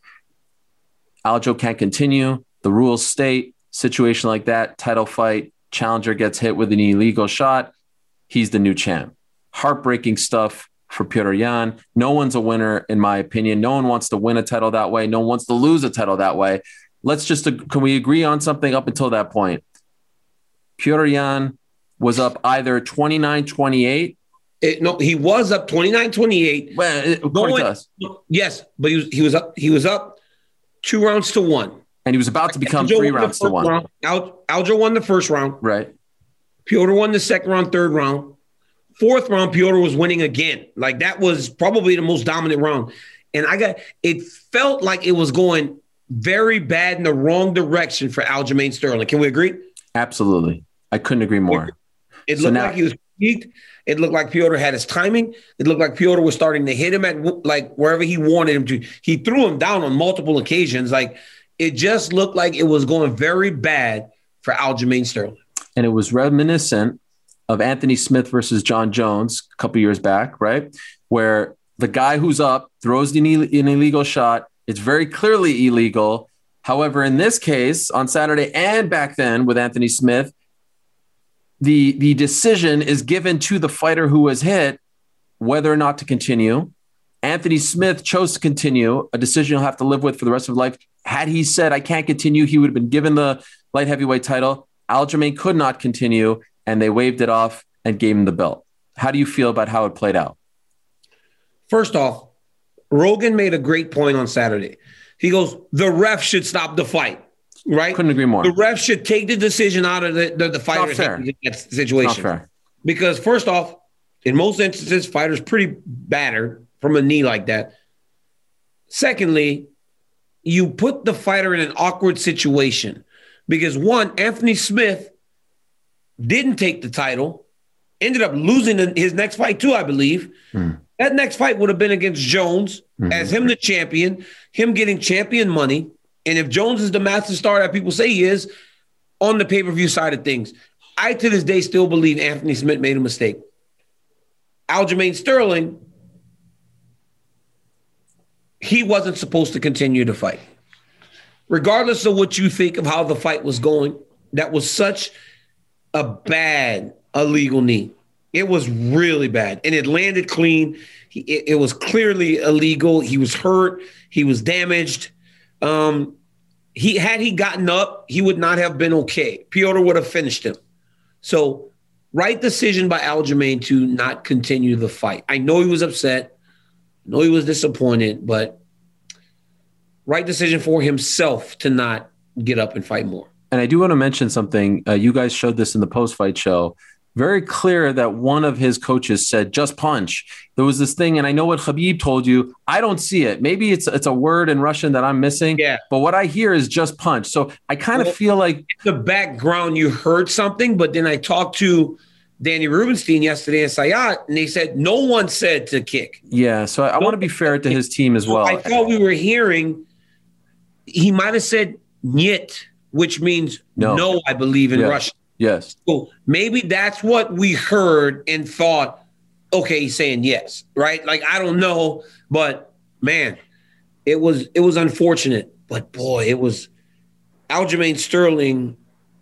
Aljo can't continue. The rules state situation like that, title fight, challenger gets hit with an illegal shot. He's the new champ. Heartbreaking stuff for Petr Yan. No one's a winner, in my opinion. No one wants to win a title that way. No one wants to lose a title that way. Let's just, can we agree on something up until that point? Petr Yan was up either twenty-nine twenty-eight. It, no, he was up twenty-nine twenty-eight. Well, according Going- to us. Yes, but he was he was up he was up two rounds to one. And he was about to become Aljo three won the rounds to first one. round. Al, Aljo won the first round. Right. Piotr won the second round, third round. Fourth round, Piotr was winning again. Like, that was probably the most dominant round. And I got, it felt like it was going very bad in the wrong direction for Aljamain Sterling. Can we agree? Absolutely. I couldn't agree more. It So looked now- like he was peaked. It looked like Piotr had his timing. It looked like Piotr was starting to hit him at like wherever he wanted him to. He threw him down on multiple occasions. Like, it just looked like it was going very bad for Aljamain Sterling. And it was reminiscent of Anthony Smith versus John Jones a couple years back, right? Where the guy who's up throws an, Ill- an illegal shot. It's very clearly illegal. However, in this case, on Saturday and back then with Anthony Smith, the, the decision is given to the fighter who was hit whether or not to continue. Anthony Smith chose to continue, a decision he'll have to live with for the rest of his life. Had he said, I can't continue, he would have been given the light heavyweight title. Aljamain could not continue. and they waved it off and gave him the belt. How do you feel about how it played out? First off, Rogan made a great point on Saturday. He goes, the ref should stop the fight, right? Couldn't agree more. The ref should take the decision out of the, the, the fighter in that situation. Not fair. Because first off, in most instances, fighters pretty battered from a knee like that. Secondly, you put the fighter in an awkward situation because one, Anthony Smith didn't take the title, ended up losing his next fight too, I believe. Mm. That next fight would have been against Jones mm-hmm. as him the champion, him getting champion money. And if Jones is the master star that people say he is on the pay-per-view side of things, I to this day still believe Anthony Smith made a mistake. Aljamain Sterling, he wasn't supposed to continue to fight. Regardless of what you think of how the fight was going, that was such a bad illegal knee. It was really bad, and it landed clean. He, it, it was clearly illegal. He was hurt. He was damaged. Um, he had he gotten up, he would not have been okay. Piotr would have finished him. So, right decision by Aljamain to not continue the fight. I know he was upset. I know he was disappointed, but right decision for himself to not get up and fight more. And I do want to mention something. Uh, you guys showed this in the post-fight show. Very clear that one of his coaches said, just punch. There was this thing, and I know what Khabib told you. I don't see it. Maybe it's it's a word in Russian that I'm missing. Yeah. But what I hear is just punch. So I kind of well, feel like in the background you heard something, but then I talked to Danny Rubenstein yesterday and Sayat, and they said no one said to kick. Yeah, so I, I want to be fair to his team as well. I thought we were hearing he might have said "niet," which means no, no I believe in yeah. Russian. Yes. So maybe that's what we heard and thought, okay, he's saying yes, right? Like, I don't know, but man, it was it was unfortunate. But boy, it was Aljamain Sterling.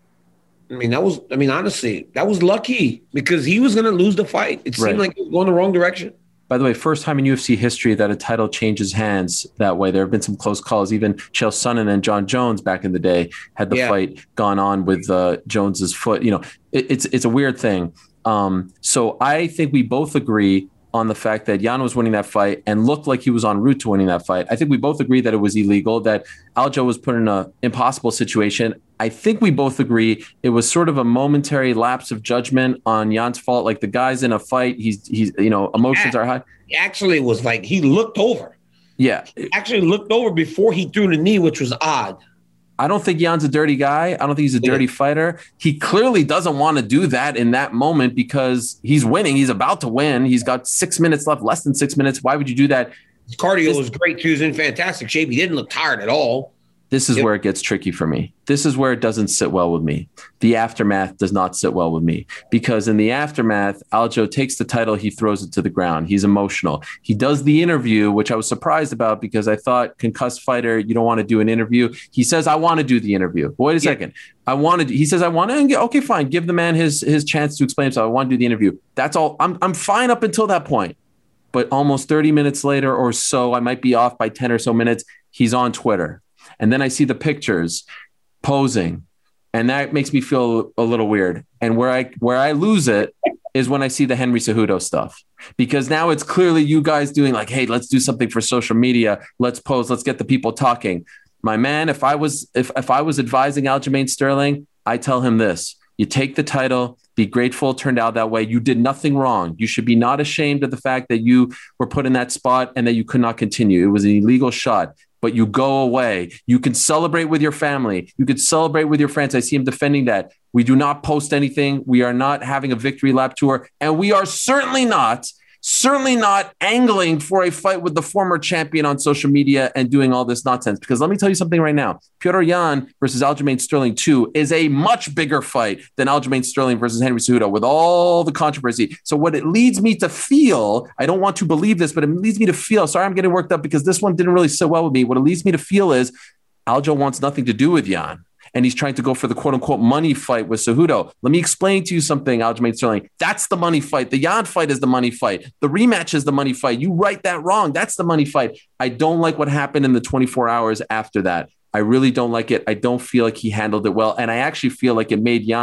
I mean, that was, I mean, honestly, that was lucky because he was going to lose the fight. It seemed right. like he was going the wrong direction. By the way, first time in U F C history that a title changes hands that way. There have been some close calls. Even Chael Sonnen and John Jones back in the day had the yeah. fight gone on with uh, Jones's foot. You know, it, it's it's a weird thing. Um, so I think we both agree on the fact that Jan was winning that fight and looked like he was en route to winning that fight. I think we both agree that it was illegal, that Aljo was put in an impossible situation. I think we both agree it was sort of a momentary lapse of judgment on Jan's fault. Like the guy's in a fight. He's, he's you know, emotions yeah. are high. Actually, it was like he looked over. Yeah. He actually looked over before he threw the knee, which was odd. I don't think Jan's a dirty guy. I don't think he's a dirty yeah. fighter. He clearly doesn't want to do that in that moment because he's winning. He's about to win. He's got six minutes left, less than six minutes. Why would you do that? His cardio this, was great. He was in fantastic shape. He didn't look tired at all. This is yep. where it gets tricky for me. This is where it doesn't sit well with me. The aftermath does not sit well with me because in the aftermath, Aljo takes the title. He throws it to the ground. He's emotional. He does the interview, which I was surprised about because I thought concussed fighter, you don't want to do an interview. He says, I want to do the interview. Wait a yeah. second. I wanted, he says, I want to, okay, fine. Give the man his, his chance to explain himself. I want to do the interview. That's all. I'm, I'm fine up until that point. But almost thirty minutes later or so, I might be off by ten or so minutes. He's on Twitter. And then I see the pictures posing, and that makes me feel a little weird. And where I where I lose it is when I see the Henry Cejudo stuff, because now it's clearly you guys doing like, hey, let's do something for social media. Let's pose. Let's get the people talking. My man, if I was if if I was advising Aljamain Sterling, I tell him this: you take the title. Be grateful it turned out that way. You did nothing wrong. You should be not ashamed of the fact that you were put in that spot and that you could not continue. It was an illegal shot. But you go away. You can celebrate with your family. You can celebrate with your friends. I see him defending that. We do not post anything. We are not having a victory lap tour. And we are certainly not, certainly not angling for a fight with the former champion on social media and doing all this nonsense. Because let me tell you something right now. Piotr Jan versus Aljamain Sterling two is a much bigger fight than Aljamain Sterling versus Henry Cejudo with all the controversy. So what it leads me to feel, I don't want to believe this, but it leads me to feel, sorry, I'm getting worked up because this one didn't really sit well with me. What it leads me to feel is Aljo wants nothing to do with Jan. And he's trying to go for the quote-unquote money fight with Cejudo. Let me explain to you something, Aljamain Sterling. That's the money fight. The Jan fight is the money fight. The rematch is the money fight. You write that wrong. That's the money fight. I don't like what happened in the twenty-four hours after that. I really don't like it. I don't feel like he handled it well. And I actually feel like it made Jan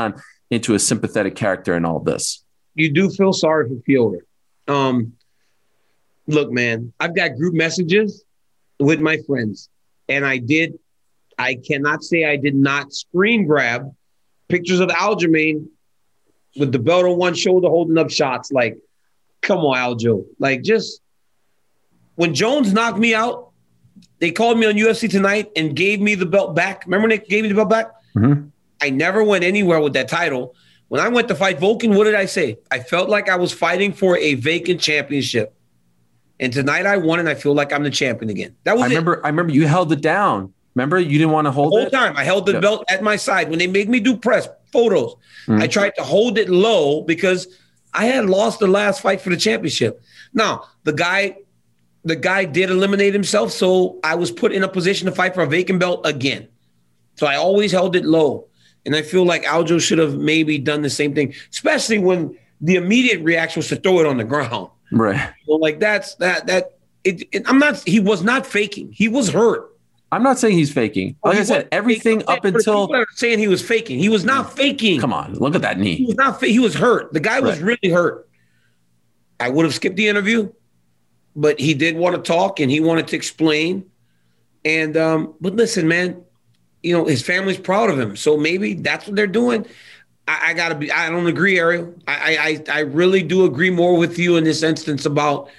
into a sympathetic character in all this. You do feel sorry for Fielder. Um, look, man, I've got group messages with my friends, and I did. I cannot say I did not screen grab pictures of Aljamain with the belt on one shoulder holding up shots. Like, come on, Aljo. Like, just when Jones knocked me out, they called me on U F C Tonight and gave me the belt back. Remember when they gave me the belt back? Mm-hmm. I never went anywhere with that title. When I went to fight Volkan, what did I say? I felt like I was fighting for a vacant championship. And tonight I won, and I feel like I'm the champion again. That was I remember, it. I remember you held it down. Remember, you didn't want to hold the whole it? time. I held the yeah. belt at my side. When they made me do press photos, mm-hmm. I tried to hold it low because I had lost the last fight for the championship. Now, the guy, the guy did eliminate himself, so I was put in a position to fight for a vacant belt again. So I always held it low. And I feel like Aljo should have maybe done the same thing, especially when the immediate reaction was to throw it on the ground. Right. So like that's that that it, it I'm not he was not faking. He was hurt. I'm not saying he's faking. Like I said, everything up until people are saying he was faking. He was not faking. Come on, look at that knee. He was not he was hurt. The guy was right. really hurt. I would have skipped the interview, but he did want to talk and he wanted to explain. And um, but listen, man, you know, his family's proud of him. So maybe that's what they're doing. I, I gotta be, I don't agree, Ariel. I, I I really do agree more with you in this instance about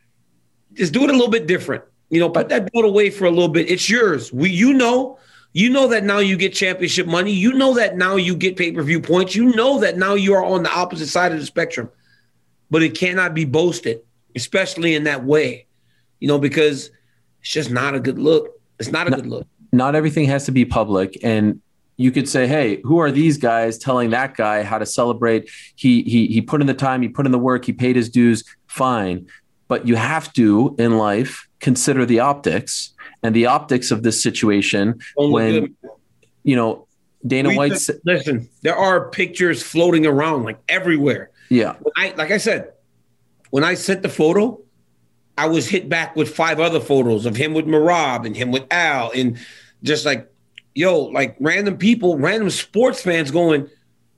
just do it a little bit different. You know, put that belt away for a little bit. It's yours. We you know, you know that now you get championship money. You know that now you get pay-per-view points. You know that now you are on the opposite side of the spectrum. But it cannot be boasted, especially in that way. You know, because it's just not a good look. It's not a not, good look. Not everything has to be public. And you could say, hey, who are these guys telling that guy how to celebrate? He he he put in the time, he put in the work, he paid his dues, fine. But you have to, in life, consider the optics and the optics of this situation. Only when, good. you know, Dana we White just, said, listen, there are pictures floating around like everywhere. Yeah. When I, like I said, when I sent the photo, I was hit back with five other photos of him with Marab and him with Al and just like, yo, like random people, random sports fans going,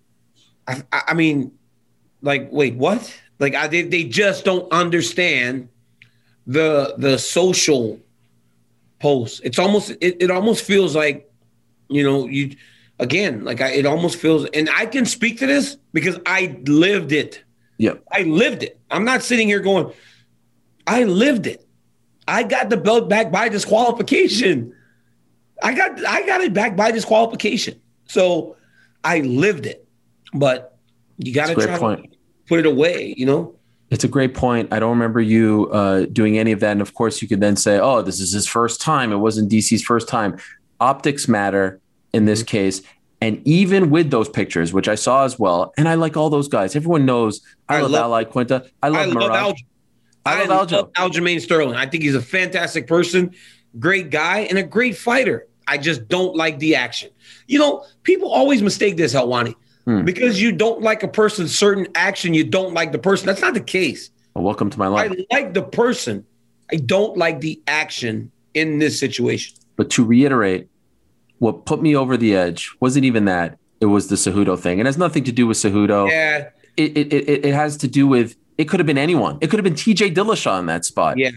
I, I mean, like, wait, what? Like I, they, they just don't understand the the social posts. It's almost it, it almost feels like, you know, you again, like I, it almost feels, and I can speak to this because I lived it. Yeah, I lived it. I'm not sitting here going, I lived it. I got the belt back by disqualification. I got I got it back by disqualification. So I lived it. But you got to try to put it away, you know? It's a great point. I don't remember you uh, doing any of that. And of course, you could then say, oh, this is his first time. It wasn't D C's first time. Optics matter in this case. And even with those pictures, which I saw as well, and I like all those guys. Everyone knows I, I love, love Al Iaquinta. I love I Marab. love Aljo. I, I love Aljo. Aljamain Sterling. I think he's a fantastic person, great guy, and a great fighter. I just don't like the action. You know, people always mistake this, Helwani. Hmm. Because you don't like a person's certain action, you don't like the person. That's not the case. Well, welcome to my life. I like the person. I don't like the action in this situation. But to reiterate, what put me over the edge wasn't even that. It was the Cejudo thing. It has nothing to do with Cejudo. Yeah. It, it, it, it has to do with, it could have been anyone. It could have been T J Dillashaw in that spot. Yeah.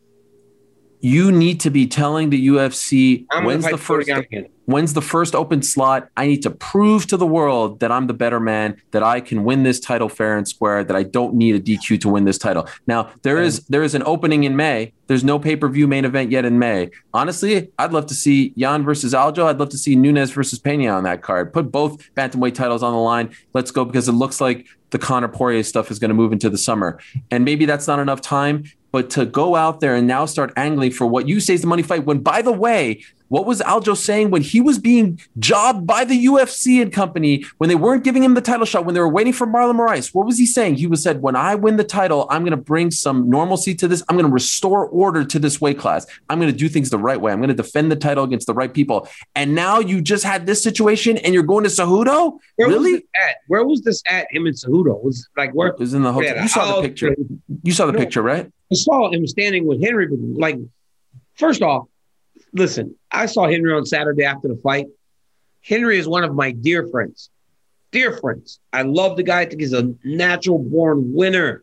You need to be telling the U F C I'm when's the first when's the first open slot. I need to prove to the world that I'm the better man, that I can win this title fair and square, that I don't need a D Q to win this title. Now, there is there is an opening in May. There's no pay-per-view main event yet in May. Honestly, I'd love to see Jan versus Aljo. I'd love to see Nunes versus Pena on that card. Put both bantamweight titles on the line. Let's go, because it looks like the Conor Poirier stuff is going to move into the summer. And maybe that's not enough time, but to go out there and now start angling for what you say is the money fight, when, by the way, what was Aljo saying when he was being jobbed by the U F C and company, when they weren't giving him the title shot, when they were waiting for Marlon Moraes? What was he saying? He was said, when I win the title, I'm going to bring some normalcy to this. I'm going to restore order to this weight class. I'm going to do things the right way. I'm going to defend the title against the right people. And now you just had this situation and you're going to Cejudo? Where really? Was this at? Where was this at, him and Cejudo? Was like where? It was in the hotel. You saw the picture. You saw the no, picture, right? I saw him standing with Henry. But like, first off, listen, I saw Henry on Saturday after the fight. Henry is one of my dear friends. difference. I love the guy. I think he's a natural-born winner.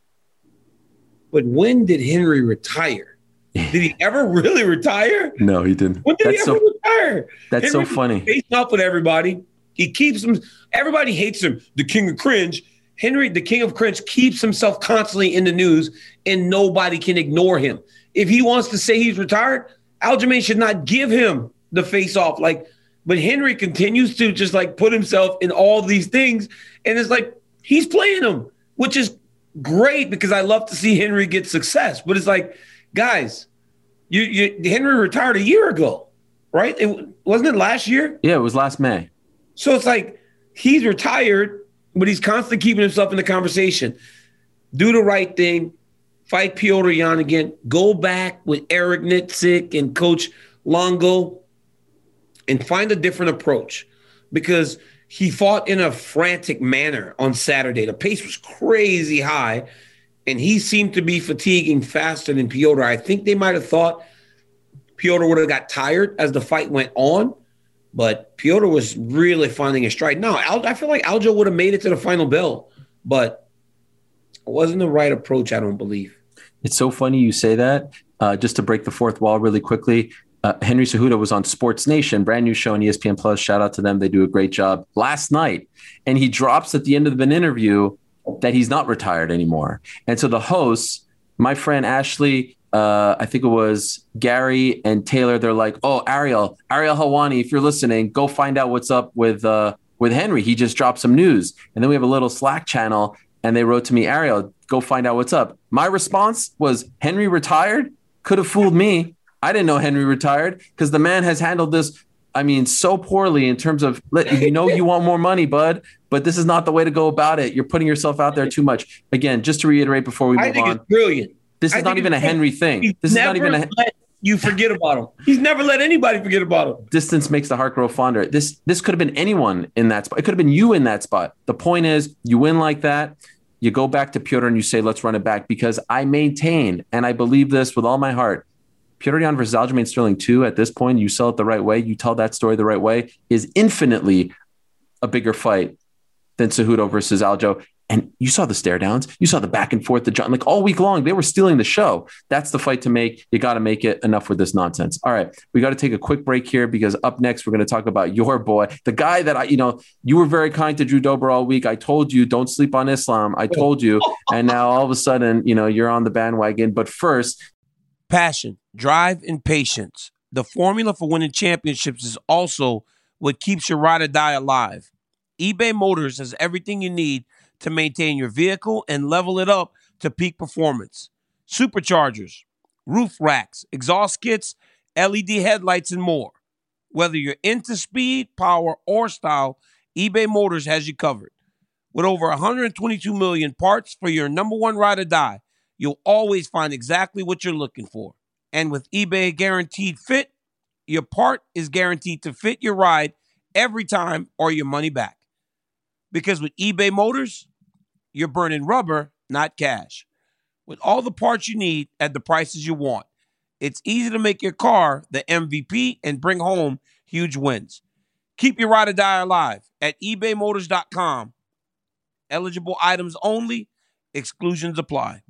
But when did Henry retire? Did he ever really retire? No, he didn't. When did that's he ever so, retire? That's Henry so funny. Facing up with everybody. He keeps him. Everybody hates him. The king of cringe. Henry, the king of cringe, keeps himself constantly in the news, and nobody can ignore him. If he wants to say he's retired, Aljamain should not give him the face off. Like, but Henry continues to just like put himself in all these things, and it's like he's playing them, which is great because I love to see Henry get success. But it's like, guys, you, you Henry retired a year ago, right? It wasn't it last year? Yeah, it was last May. So it's like he's retired, but he's constantly keeping himself in the conversation. Do the right thing. Fight Petr Yan again. Go back with Eric Nitzik and Coach Longo and find a different approach because he fought in a frantic manner on Saturday. The pace was crazy high, and he seemed to be fatiguing faster than Petr. I think they might have thought Petr would have got tired as the fight went on, but Petr was really finding his stride. No, Al- I feel like Aljo would have made it to the final bell, but it wasn't the right approach, I don't believe. It's so funny you say that. Uh, just to break the fourth wall really quickly, uh, Henry Cejudo was on Sports Nation, brand new show on E S P N Plus. Shout out to them. They do a great job last night. And he drops at the end of an interview that he's not retired anymore. And so the hosts, my friend Ashley, uh, I think it was Gary and Taylor, they're like, oh, Ariel, Ariel Helwani, if you're listening, go find out what's up with uh, with Henry. He just dropped some news. And then we have a little Slack channel, and they wrote to me, Ariel, go find out what's up. My response was, Henry retired? Could have fooled me. I didn't know Henry retired because the man has handled this, I mean, so poorly in terms of, you know, you want more money, bud, but this is not the way to go about it. You're putting yourself out there too much. Again, just to reiterate before we move I think on. It's brilliant. This is I not even a Henry thing. He's This is never not even a let you forget about him. He's never let anybody forget about him. Distance makes the heart grow fonder. This this could have been anyone in that spot. It could have been you in that spot. The point is, you win like that. You go back to Petr and you say, let's run it back, because I maintain, and I believe this with all my heart, Petr Yan versus Aljamain Sterling two, at this point, you sell it the right way, you tell that story the right way, is infinitely a bigger fight than Cejudo versus Aljo. And you saw the stare downs. You saw the back and forth. The John, like all week long, they were stealing the show. That's the fight to make. You got to make it. Enough with this nonsense. All right, we got to take a quick break here because up next we're going to talk about your boy, the guy that I, you know, you were very kind to Drew Dober all week. I told you don't sleep on Islam. I told you, and now all of a sudden, you know, you're on the bandwagon. But first, passion, drive, and patience. The formula for winning championships is also what keeps your ride or die alive. eBay Motors has everything you need to maintain your vehicle and level it up to peak performance. Superchargers, roof racks, exhaust kits, L E D headlights, and more. Whether you're into speed, power, or style, eBay Motors has you covered. With over one hundred twenty-two million parts for your number one ride or die, you'll always find exactly what you're looking for. And with eBay Guaranteed Fit, your part is guaranteed to fit your ride every time or your money back. Because with eBay Motors, you're burning rubber, not cash. With all the parts you need at the prices you want, it's easy to make your car the M V P and bring home huge wins. Keep your ride or die alive at ebay motors dot com. Eligible items only. Exclusions apply.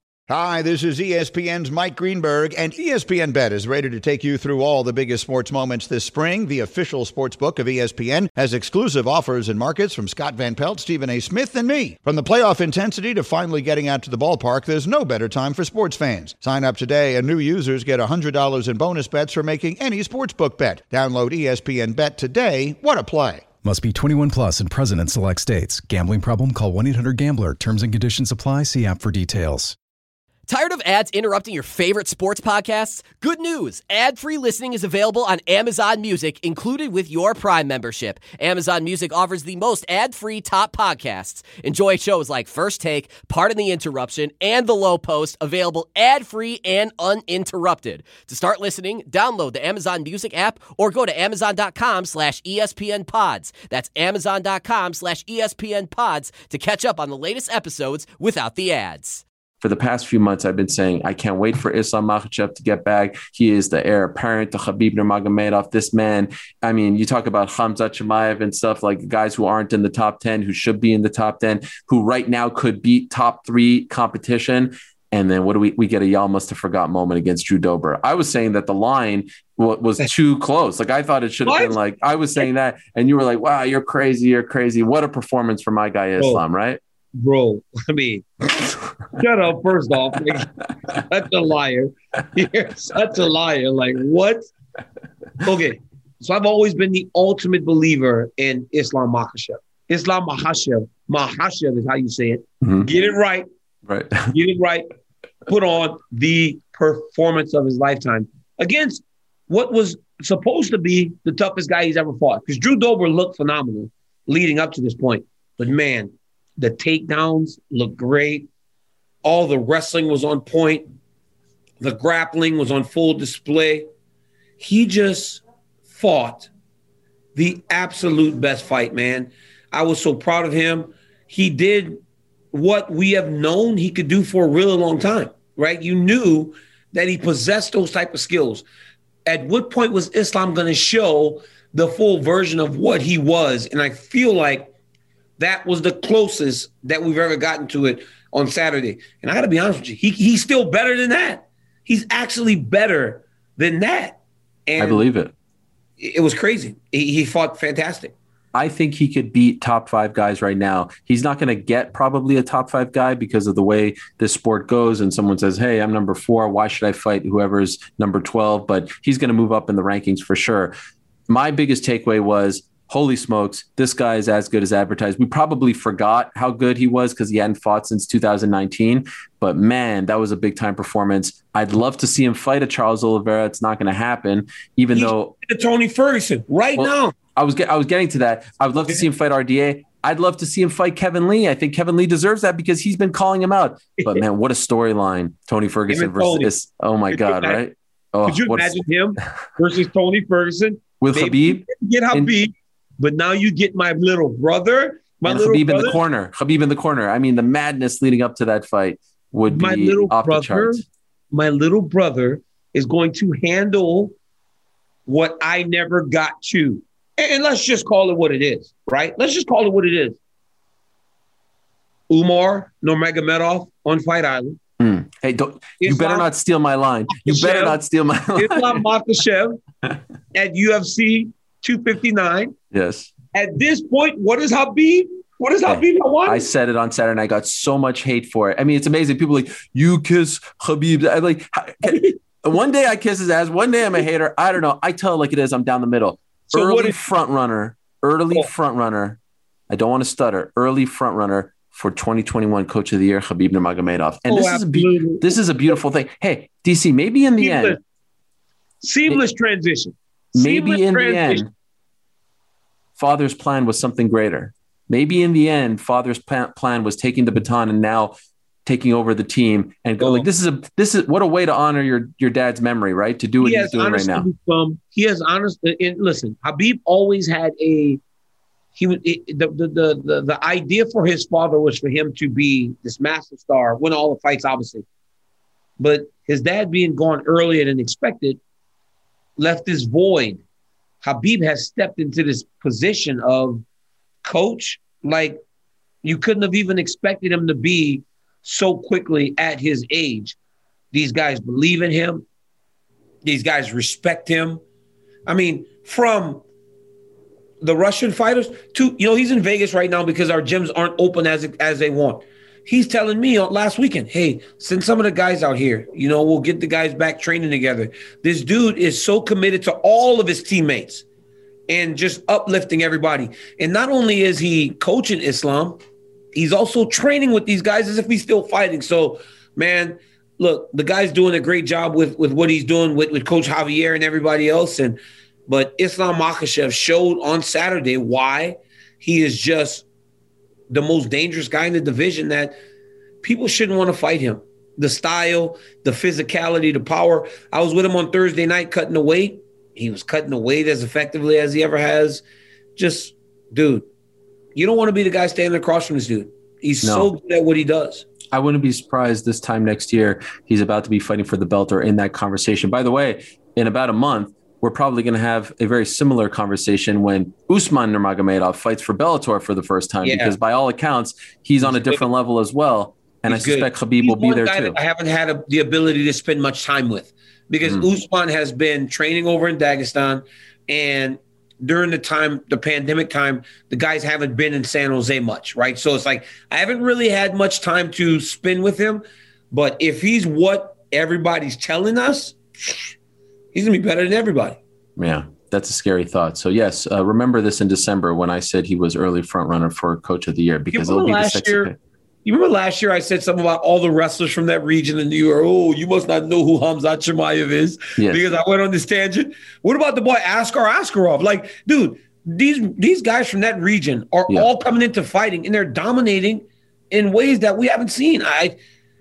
Hi, this is E S P N's Mike Greenberg, and E S P N Bet is ready to take you through all the biggest sports moments this spring. The official sports book of E S P N has exclusive offers and markets from Scott Van Pelt, Stephen A. Smith, and me. From the playoff intensity to finally getting out to the ballpark, there's no better time for sports fans. Sign up today, and new users get one hundred dollars in bonus bets for making any sportsbook bet. Download E S P N Bet today. What a play. Must be twenty-one plus and present in select states. Gambling problem? Call one eight hundred gambler. Terms and conditions apply. See app for details. Tired of ads interrupting your favorite sports podcasts? Good news! Ad-free listening is available on Amazon Music, included with your Prime membership. Amazon Music offers the most ad-free top podcasts. Enjoy shows like First Take, Pardon the Interruption, and The Low Post, available ad-free and uninterrupted. To start listening, download the Amazon Music app or go to amazon.com slash ESPN pods. That's amazon.com slash ESPN pods to catch up on the latest episodes without the ads. for the past few months, I've been saying, I can't wait for Islam Makhachev to get back. He is the heir apparent to Khabib Nurmagomedov. This man, I mean, you talk about Khamzat Chimaev and stuff, like guys who aren't in the top ten, who should be in the top ten, who right now could beat top three competition. And then what do we, we get a y'all must have forgot moment against Drew Dober. I was saying that the line was too close. Like I thought it should have been like, I was saying that. And you were like, wow, you're crazy. You're crazy. What a performance for my guy, Islam, right? Bro, I mean, shut up, first off. Like, such a liar. You're such a liar. Like, what? Okay, so I've always been the ultimate believer in Islam Makhachev. Islam Makhachev. Makhachev is how you say it. Mm-hmm. Get it right. Right. Get it right. Put on the performance of his lifetime against what was supposed to be the toughest guy he's ever fought. Because Drew Dober looked phenomenal leading up to this point. But, man, the takedowns looked great. All the wrestling was on point. The grappling was on full display. He just fought the absolute best fight, man. I was so proud of him. He did what we have known he could do for a really long time, right? You knew that he possessed those type of skills. At what point was Islam going to show the full version of what he was? And I feel like that was the closest that we've ever gotten to it on Saturday. And I got to be honest with you, he, he's still better than that. He's actually better than that. And I believe it. It was crazy. He, he fought fantastic. I think he could beat top five guys right now. He's not going to get probably a top five guy because of the way this sport goes. And someone says, hey, I'm number four. Why should I fight whoever's number twelve? But he's going to move up in the rankings for sure. My biggest takeaway was, holy smokes, this guy is as good as advertised. We probably forgot how good he was because he hadn't fought since two thousand nineteen. But, man, that was a big-time performance. I'd love to see him fight a Charles Oliveira. It's not going to happen, even He's though – Tony Ferguson right well, now. I was, get, I was getting to that. I would love to see him fight R D A. I'd love to see him fight Kevin Lee. I think Kevin Lee deserves that because he's been calling him out. But, man, what a storyline. Tony Ferguson versus – oh, my could God, imagine, right? Oh, could you imagine a, him versus Tony Ferguson? With Khabib? Get Khabib. In, But now you get my little brother, my and little Khabib brother. in the corner. Khabib in the corner. I mean, the madness leading up to that fight would be my little off brother, the charts. My little brother is going to handle what I never got to. And let's just call it what it is, right? Let's just call it what it is. Umar Nurmagomedov on Fight Island. Mm. Hey, don't, you better not steal my line. You Makhachev, better not steal my line. Islam Makhachev at U F C two fifty-nine. Yes. At this point, what is Khabib? What is Khabib? Hey, I said it on Saturday and I got so much hate for it. I mean, it's amazing. People are like, you kiss Khabib. I'm like, one day I kiss his ass. One day I'm a hater. I don't know. I tell it like it is. I'm down the middle. So early is- front runner, early oh. front runner. I don't want to stutter. Early front runner for twenty twenty-one Coach of the Year, Khabib Nurmagomedov. And oh, this is a be- this is a beautiful thing. Hey, D C, maybe in the Seamless, end, seamless it, transition. Maybe seamless in transition. the end, Father's plan was something greater. Maybe in the end, Father's plan was taking the baton and now taking over the team and go oh. like, this is a this is what a way to honor your your dad's memory, right? To do what he he's doing right now. Become, he has honestly, and listen, Khabib always had a he would the, the the the the idea for his father was for him to be this massive star, win all the fights, obviously. But his dad being gone earlier than expected left this void. Khabib has stepped into this position of coach, like you couldn't have even expected him to be so quickly at his age. These guys believe in him. These guys respect him. I mean, from the Russian fighters to, you know, he's in Vegas right now because our gyms aren't open as, as they want. He's telling me last weekend, hey, send some of the guys out here. You know, we'll get the guys back training together. This dude is so committed to all of his teammates and just uplifting everybody. And not only is he coaching Islam, he's also training with these guys as if he's still fighting. So, man, look, the guy's doing a great job with, with what he's doing with, with Coach Javier and everybody else. And but Islam Makhachev showed on Saturday why he is just the most dangerous guy in the division, that people shouldn't want to fight him. The style, the physicality, the power. I was with him on Thursday night cutting the weight. He was cutting the weight as effectively as he ever has. Just, dude, you don't want to be the guy standing across from this dude. He's no. so good at what he does. I wouldn't be surprised this time next year he's about to be fighting for the belt or in that conversation. By the way, in about a month, we're probably going to have a very similar conversation when Usman Nurmagomedov fights for Bellator for the first time, yeah. because by all accounts, he's, he's on a different good. level as well. And he's I suspect good. Khabib he's will be there too. I haven't had a, the ability to spend much time with because mm. Usman has been training over in Dagestan, and during the time, the pandemic time, the guys haven't been in San Jose much, right? So it's like I haven't really had much time to spend with him. But if he's what everybody's telling us, he's going to be better than everybody. Yeah, that's a scary thought. So, yes, uh, remember this in December when I said he was early front runner for Coach of the Year because it'll be the sexy year, pick. You remember last year I said something about all the wrestlers from that region and you were, oh, you must not know who Khamzat Chimaev is yes. because I went on this tangent. What about the boy Askar Askarov? Like, dude, these these guys from that region are yeah. all coming into fighting and they're dominating in ways that we haven't seen. I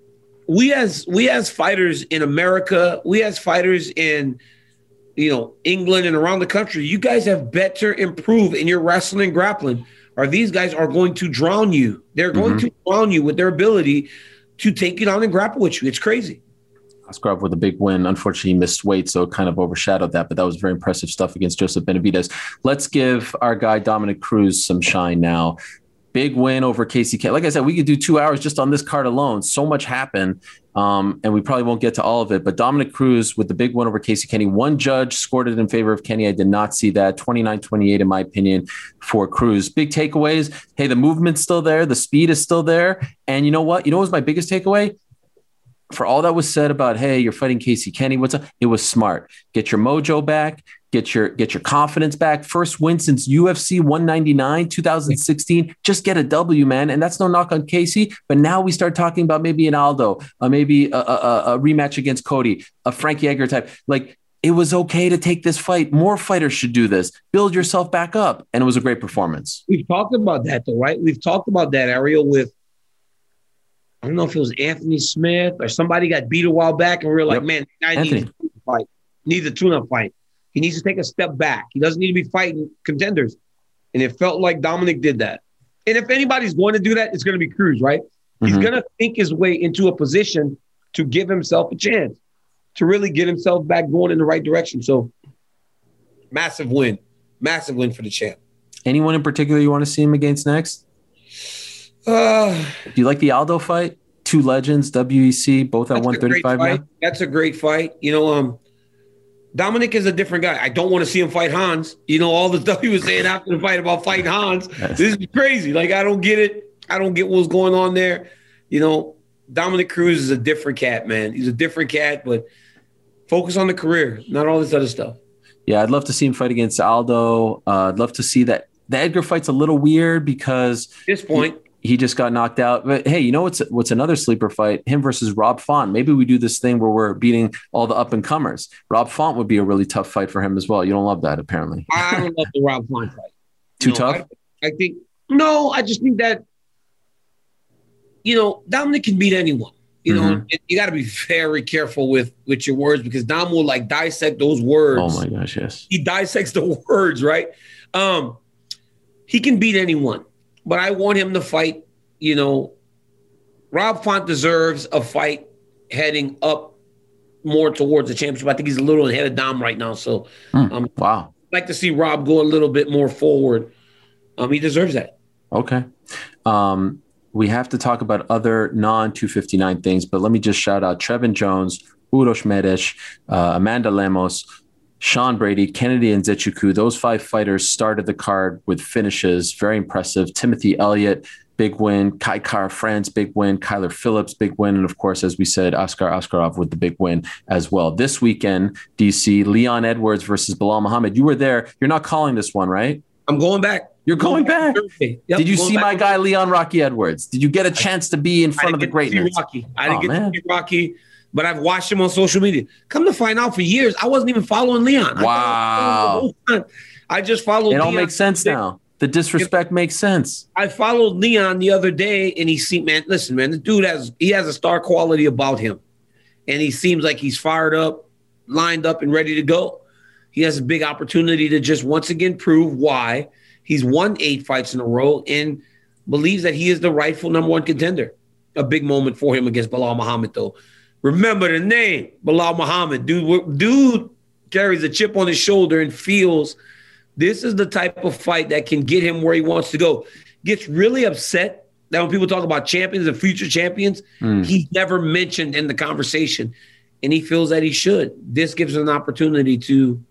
we as we as fighters in America, we as fighters in you know England and around the country, you guys have better improved in your wrestling and grappling. Or these guys are going to drown you. They're going mm-hmm. to drown you with their ability to take you down and grapple with you. It's crazy. Askarov with a big win. Unfortunately, he missed weight, so it kind of overshadowed that. But that was very impressive stuff against Joseph Benavidez. Let's give our guy Dominick Cruz some shine now. Big win over Casey Kenney. Like I said, we could do two hours just on this card alone. So much happened, um, and we probably won't get to all of it. But Dominick Cruz with the big win over Casey Kenney. One judge scored it in favor of Kenney. I did not see that. twenty-nine twenty-eight, in my opinion, for Cruz. Big takeaways. Hey, the movement's still there. The speed is still there. And you know what? You know what was my biggest takeaway? For all that was said about, hey, you're fighting Casey Kenney, what's up? It was smart. Get your mojo back. Get your get your confidence back. First win since U F C one ninety-nine, two thousand sixteen. Just get a W, man. And that's no knock on Casey. But now we start talking about maybe an Aldo, uh, maybe a, a, a rematch against Cody, a Frankie Edgar type. Like, it was okay to take this fight. More fighters should do this. Build yourself back up. And it was a great performance. We've talked about that, though, right? We've talked about that, Ariel, with, I don't know if it was Anthony Smith or somebody got beat a while back. And we were like, yep. man, I need a fight. Needs a tune-up fight. He needs to take a step back. He doesn't need to be fighting contenders. And it felt like Dominick did that. And if anybody's going to do that, it's going to be Cruz, right? Mm-hmm. He's going to think his way into a position to give himself a chance, to really get himself back going in the right direction. So massive win. Massive win for the champ. Anyone in particular you want to see him against next? Uh, do you like the Aldo fight? Two legends, W E C, both at one thirty-five now? That's a great fight. You know, um, Dominick is a different guy. I don't want to see him fight Hans. You know, all the stuff he was saying after the fight about fighting Hans. Yes. This is crazy. Like, I don't get it. I don't get what's going on there. You know, Dominick Cruz is a different cat, man. He's a different cat, but focus on the career, not all this other stuff. Yeah, I'd love to see him fight against Aldo. Uh, I'd love to see that. The Edgar fight's a little weird because at this point, he, he just got knocked out. But hey, you know what's what's another sleeper fight? Him versus Rob Font. Maybe we do this thing where we're beating all the up and comers. Rob Font would be a really tough fight for him as well. You don't love that, apparently. I don't love the Rob Font fight. Too you know, tough? I, I think no. I just think that you know Dominick can beat anyone. You know, mm-hmm. you got to be very careful with with your words because Dom will like dissect those words. Oh my gosh, yes. He dissects the words, right? Um, he can beat anyone, but I want him to fight. You know, Rob Font deserves a fight heading up more towards the championship. I think he's a little ahead of Dom right now. So, mm, um, wow, I'd like to see Rob go a little bit more forward. Um, he deserves that. Okay. Um, we have to talk about other non two fifty-nine things, but let me just shout out Trevin Jones, Uros Medes, uh, Amanda Lemos, Sean Brady, Kennedy Nzechukwu. Those five fighters started the card with finishes. Very impressive. Timothy Elliott, big win. Kai Kara France, big win. Kyler Phillips, big win. And of course, as we said, Askar Askarov with the big win as well. This weekend, D C, Leon Edwards versus Bilal Muhammad. You were there. You're not calling this one, right? I'm going back. You're going, going back. back. Yep, Did you see my guy, Leon Rocky Edwards? Did you get a chance to be in front of the greatness? Rocky. I didn't oh, get man. to see Rocky, but I've watched him on social media. Come to find out, for years, I wasn't even following Leon. Wow. I, I just followed It Leon. all makes sense now. The disrespect makes sense. I followed Leon the other day, and he seemed, man, listen, man, the dude has, he has a star quality about him. And he seems like he's fired up, lined up, and ready to go. He has a big opportunity to just once again prove why he's won eight fights in a row and believes that he is the rightful number one contender. a big moment for him against Bilal Muhammad, though. Remember the name, Bilal Muhammad. Dude, dude carries a chip on his shoulder and feels this is the type of fight that can get him where he wants to go. Gets really upset that when people talk about champions and future champions, mm. he's never mentioned in the conversation, and he feels that he should. This gives him an opportunity to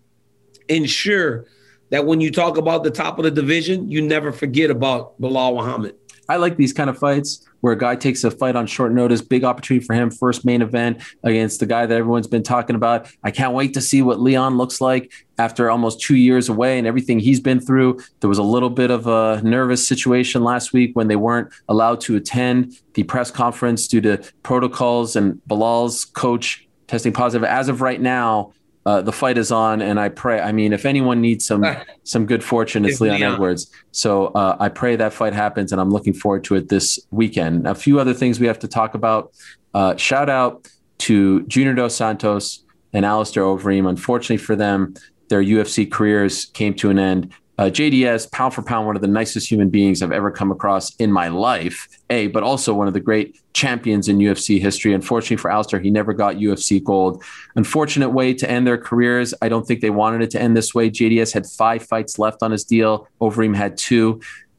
ensure that when you talk about the top of the division, you never forget about Bilal Muhammad. I like these kind of fights where a guy takes a fight on short notice, big opportunity for him, first main event against the guy that everyone's been talking about. I can't wait to see what Leon looks like after almost two years away and everything he's been through. There was a little bit of a nervous situation last week when they weren't allowed to attend the press conference due to protocols and Bilal's coach testing positive. As of right now, Uh, the fight is on, and I pray. I mean, if anyone needs some some good fortune, it's, it's Leon, Leon Edwards. So uh, I pray that fight happens, and I'm looking forward to it this weekend. A few other things we have to talk about. Uh, shout out to Junior Dos Santos and Alistair Overeem. Unfortunately for them, their U F C careers came to an end. Uh, J D S, pound for pound, one of the nicest human beings I've ever come across in my life, A, but also one of the great champions in U F C history. Unfortunately for Alistair, he never got U F C gold. Unfortunate way to end their careers. I don't think they wanted it to end this way. J D S had five fights left on his deal. Overeem had two.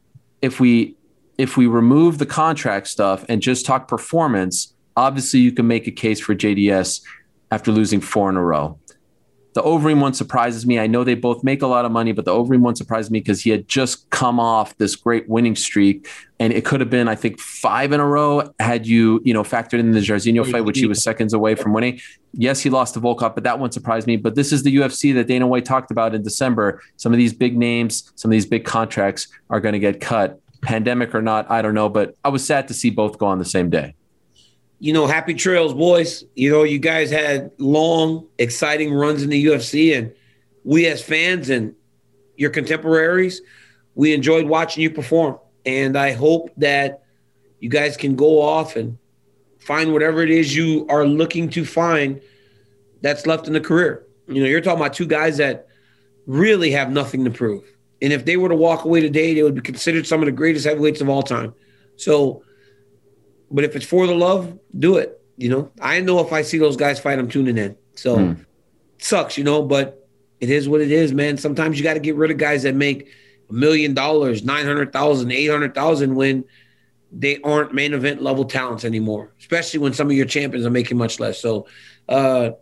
If we if we remove the contract stuff and just talk performance, obviously you can make a case for J D S after losing four in a row. The Overeem one surprises me. I know they both make a lot of money, but the Overeem one surprised me because he had just come off this great winning streak, and it could have been, I think, five in a row had you, you know, factored in the Jairzinho fight, which he was seconds away from winning. Yes, he lost to Volkov, but that one surprised me. But this is the U F C that Dana White talked about in December. Some of these big names, some of these big contracts are going to get cut. Pandemic or not, I don't know, but I was sad to see both go on the same day. You know, happy trails, boys. You know, you guys had long, exciting runs in the U F C, and we as fans and your contemporaries, we enjoyed watching you perform. And I hope that you guys can go off and find whatever it is you are looking to find that's left in the career. You know, you're talking about two guys that really have nothing to prove. And if they were to walk away today, they would be considered some of the greatest heavyweights of all time. So, but if it's for the love, do it. You know, I know if I see those guys fight, I'm tuning in. So mm. it sucks, you know, but it is what it is, man. Sometimes you got to get rid of guys that make a million dollars, nine hundred thousand, eight hundred thousand when they aren't main event level talents anymore, especially when some of your champions are making much less. So uh,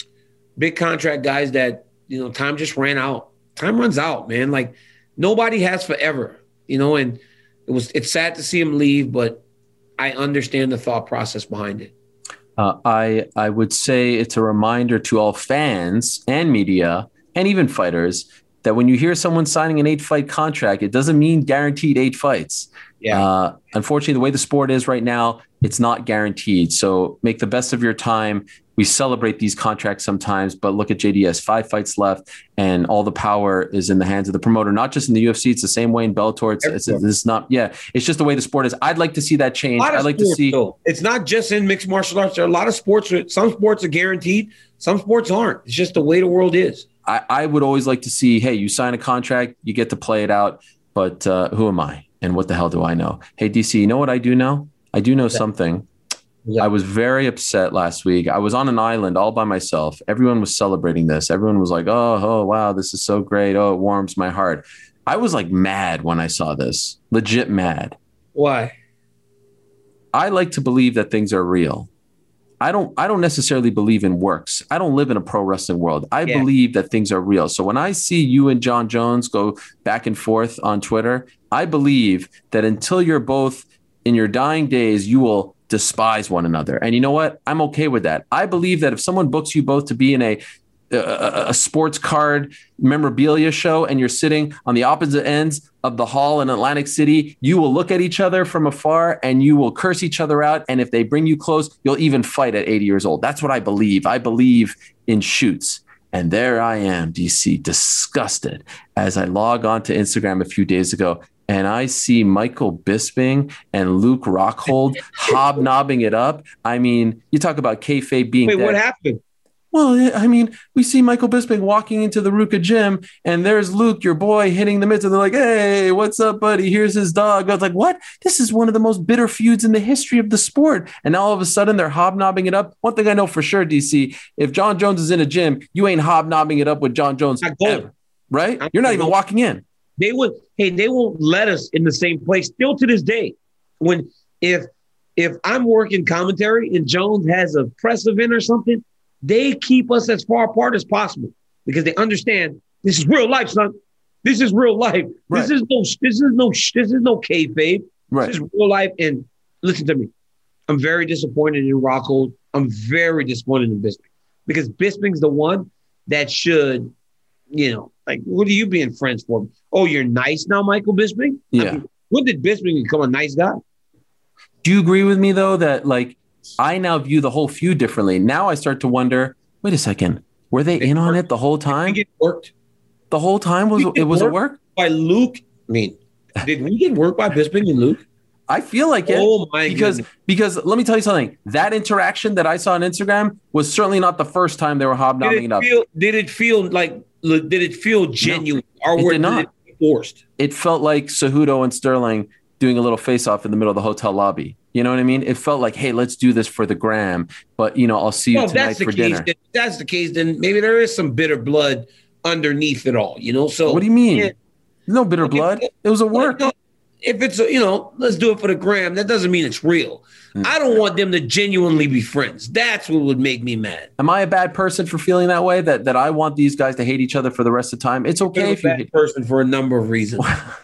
big contract guys that, you know, time just ran out. Time runs out, man. Like nobody has forever, you know, and it was, it's sad to see him leave, but I understand the thought process behind it. Uh, I I would say it's a reminder to all fans and media and even fighters that when you hear someone signing an eight-fight contract, it doesn't mean guaranteed eight fights. Yeah. Uh, unfortunately, the way the sport is right now, it's not guaranteed. So make the best of your time. We celebrate these contracts sometimes, but look at J D S, five fights left, and all the power is in the hands of the promoter. Not just in the U F C, it's the same way in Bellator. It's, it's, it's not, yeah, it's just the way the sport is. I'd like to see that change. I'd like sports, to see. Though. It's not just in mixed martial arts. There are a lot of sports. Some sports are guaranteed. Some sports aren't. It's just the way the world is. I, I would always like to see, hey, you sign a contract, you get to play it out, but uh, who am I? And what the hell do I know? Hey, D C, you know what I do know? I do know yeah. something. Yeah. I was very upset last week. I was on an island all by myself. Everyone was celebrating this. Everyone was like, oh, oh, wow, this is so great. Oh, it warms my heart. I was like mad when I saw this, legit mad. Why? I like to believe that things are real. I don't I don't necessarily believe in works. I don't live in a pro wrestling world. I yeah. believe that things are real. So when I see you and John Jones go back and forth on Twitter, I believe that until you're both in your dying days, you will despise one another. And you know what? I'm okay with that. I believe that if someone books you both to be in a a, a sports card memorabilia show and you're sitting on the opposite ends of the hall in Atlantic City, you will look at each other from afar and you will curse each other out. And if they bring you close, you'll even fight at eighty years old. That's what I believe. I believe in shoots. And there I am, D C, disgusted as I log on to Instagram a few days ago and I see Michael Bisping and Luke Rockhold hobnobbing it up. I mean, you talk about kayfabe being Wait, dead. What happened? Well, I mean, we see Michael Bisping walking into the Ruka gym, and there's Luke, your boy, hitting the mitts, and they're like, hey, what's up, buddy? Here's his dog. I was like, what? This is one of the most bitter feuds in the history of the sport. And now all of a sudden, they're hobnobbing it up. One thing I know for sure, D C, if John Jones is in a gym, you ain't hobnobbing it up with John Jones ever, right? I'm You're not even walking in. They would, hey, they won't let us in the same place still to this day. When, if, if I'm working commentary and Jones has a press event or something, they keep us as far apart as possible because they understand this is real life, son. This is real life. Right. This is no, this is no, this is no kayfabe. Right. This is real life. And listen to me, I'm very disappointed in Rockhold. I'm very disappointed in Bisping because Bisping's the one that should, you know, like, what are you being friends for? Oh, you're nice now, Michael Bisping? Yeah. I mean, when did Bisping become a nice guy? Do you agree with me though that like? I now view the whole feud differently. Now I start to wonder, wait a second, were they in on it the whole time? It worked. The whole time was it was a work? By Luke, I mean, did we get work by Bisping and Luke? I feel like it. Oh my because, goodness. Because let me tell you something. That interaction that I saw on Instagram was certainly not the first time they were hobnobbing it up. Feel, did it feel like, did it feel genuine? No, or it were, did not. Did it forced? It felt like Cejudo and Sterling doing a little face-off in the middle of the hotel lobby. You know what I mean? It felt like, hey, let's do this for the gram, but, you know, I'll see you well, tonight that's the for case, dinner. If that's the case, then maybe there is some bitter blood underneath it all, you know? So what do you mean? Yeah, no bitter blood. It, it was a work. No, if it's, a, you know, let's do it for the gram, that doesn't mean it's real. Mm. I don't want them to genuinely be friends. That's what would make me mad. Am I a bad person for feeling that way? That that I want these guys to hate each other for the rest of the time? It's okay You're if a you bad hate person for a number of reasons.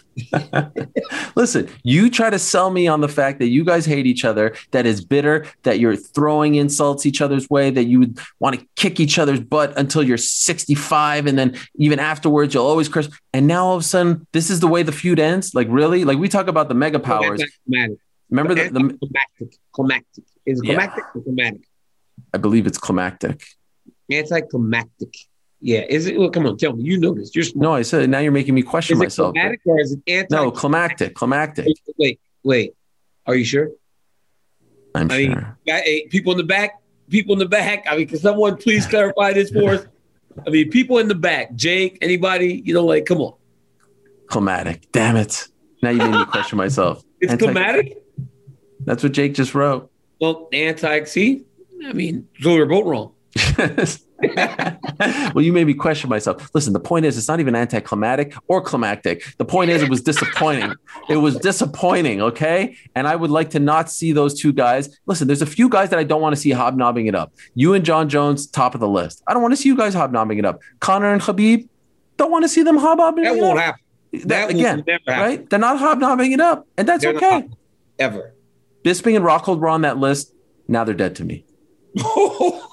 Listen, you try to sell me on the fact that you guys hate each other, that is bitter, that you're throwing insults each other's way, that you would want to kick each other's butt until you're sixty-five, and then even afterwards you'll always curse. And now all of a sudden, this is the way the feud ends? Like, really? Like, we talk about the mega powers. Remember the, the climactic. Climactic. Is it climactic yeah. or climatic? I believe it's climactic. Anticlimactic. Yeah, is it? Well, come on, tell me. You know this. You're smart. No, I said now you're making me question is it myself. Climatic or is it anti? No, climactic. Climactic. Wait, wait. Are you sure? I'm I sure. Mean, hey, people in the back. People in the back. I mean, can someone please clarify this for us? I mean, people in the back. Jake, anybody? You know, like, come on. Climatic. Damn it! Now you made me question myself. It's Anti- climatic. That's what Jake just wrote. Well, anti. See, I mean, so we're both wrong. Well, you made me question myself. Listen, the point is, it's not even anticlimactic or climactic. The point is, it was disappointing. It was disappointing, okay? And I would like to not see those two guys. Listen, there's a few guys that I don't want to see hobnobbing it up. You and John Jones, top of the list. I don't want to see you guys hobnobbing it up. Conor and Khabib, don't want to see them hobnobbing it up. That won't happen. That, that again, never happen. Right? They're not hobnobbing it up, and that's they're okay. Not, ever. Bisping and Rockhold were on that list. Now they're dead to me. oh,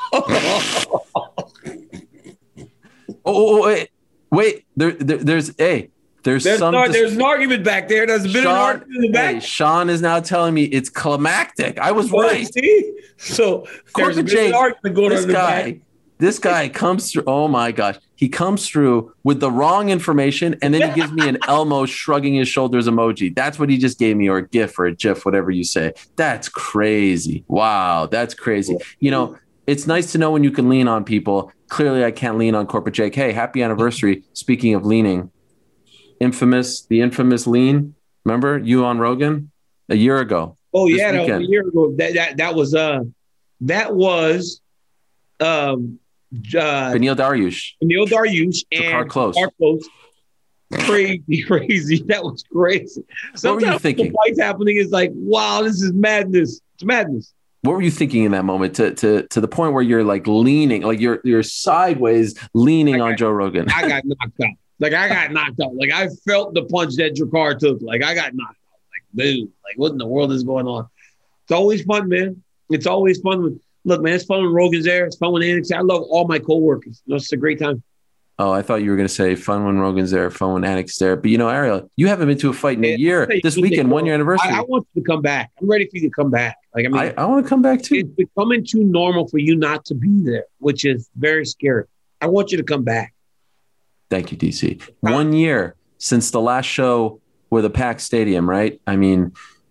oh, wait, wait. There, there, there's a there's, there's some. No, dis- there's an argument back there. There's a bit Sean, of an argument in the back. Hey, Sean is now telling me it's climactic. I was oh, right. See? So there's a bit of an argument going this on in guy, the back. This guy comes through. Oh my gosh, he comes through with the wrong information, and then he gives me an Elmo shrugging his shoulders emoji. That's what he just gave me, or a GIF or a GIF, whatever you say. That's crazy. Wow, that's crazy. You know, it's nice to know when you can lean on people. Clearly, I can't lean on Corporate Jake. Hey, happy anniversary. Speaking of leaning, infamous, the infamous lean. Remember you on Rogan a year ago? Oh yeah, that was a year ago. That that that was uh, that was um. Uh, Beneil Dariush. Beneil Dariush and Close. Close. Crazy, crazy. That was crazy. Sometimes what were you thinking? The fight's happening is like, wow, this is madness. It's madness. What were you thinking in that moment to to to the point where you're like leaning, like you're you're sideways leaning got, on Joe Rogan? I got knocked out. Like I got knocked out. Like I felt the punch that Jakar took. Like I got knocked out. Like, dude, like what in the world is going on? It's always fun, man. It's always fun with Look, man, it's fun when Rogan's there. It's fun when Anik's there. I love all my coworkers. You know, it's a great time. Oh, I thought you were going to say fun when Rogan's there, fun when Anik's there. But, you know, Ariel, you haven't been to a fight in a year. This weekend, one year anniversary. I, I want you to come back. I'm ready for you to come back. Like I mean, I, I want to come back too. It's becoming too normal for you not to be there, which is very scary. I want you to come back. Thank you, D C. One year since the last show with a packed stadium, right? I mean,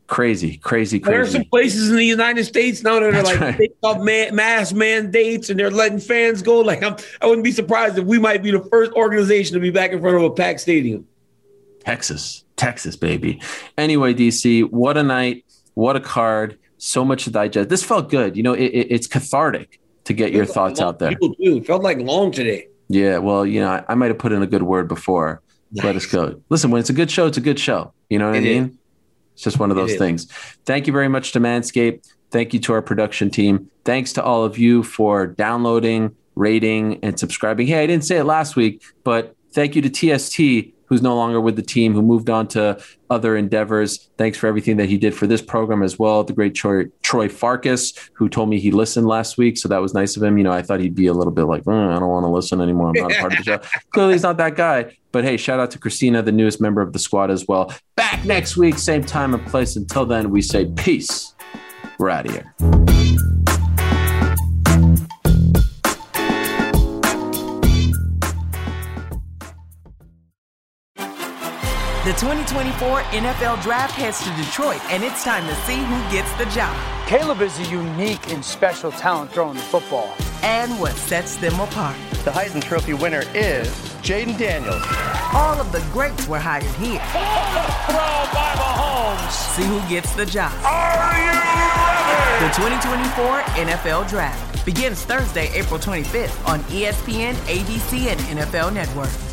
Crazy, crazy, crazy. There are some places in the United States now that are That's like right. taking up man, mass mandates and they're letting fans go. Like I'm, I wouldn't be surprised if we might be the first organization to be back in front of a packed stadium. Texas, Texas, baby. Anyway, D C, what a night, what a card. So much to digest. This felt good. You know, it, it, it's cathartic to get your thoughts out there. People do. It felt like long today. Yeah, well, you know, I, I might have put in a good word before. Nice. Let us go. Listen, when it's a good show, it's a good show. You know what It I mean? is. It's just one of those It is. things. Thank you very much to Manscaped. Thank you to our production team. Thanks to all of you for downloading, rating, and subscribing. Hey, I didn't say it last week, but thank you to T S T, who's no longer with the team, who moved on to other endeavors. Thanks for everything that he did for this program as well. The great Troy, Troy Farkas, who told me he listened last week. So that was nice of him. You know, I thought he'd be a little bit like, mm, I don't want to listen anymore. I'm not a part of the show. Clearly he's not that guy. But hey, shout out to Christina, the newest member of the squad as well. Back next week, same time and place. Until then, we say peace. We're out of here. The twenty twenty-four N F L Draft heads to Detroit, and it's time to see who gets the job. Caleb is a unique and special talent throwing the football. And what sets them apart. The Heisman Trophy winner is Jaden Daniels. All of the greats were hired here. Throw by Mahomes. See who gets the job. Are you ready? The twenty twenty-four N F L Draft begins Thursday, April twenty-fifth on E S P N, A B C, and N F L Network.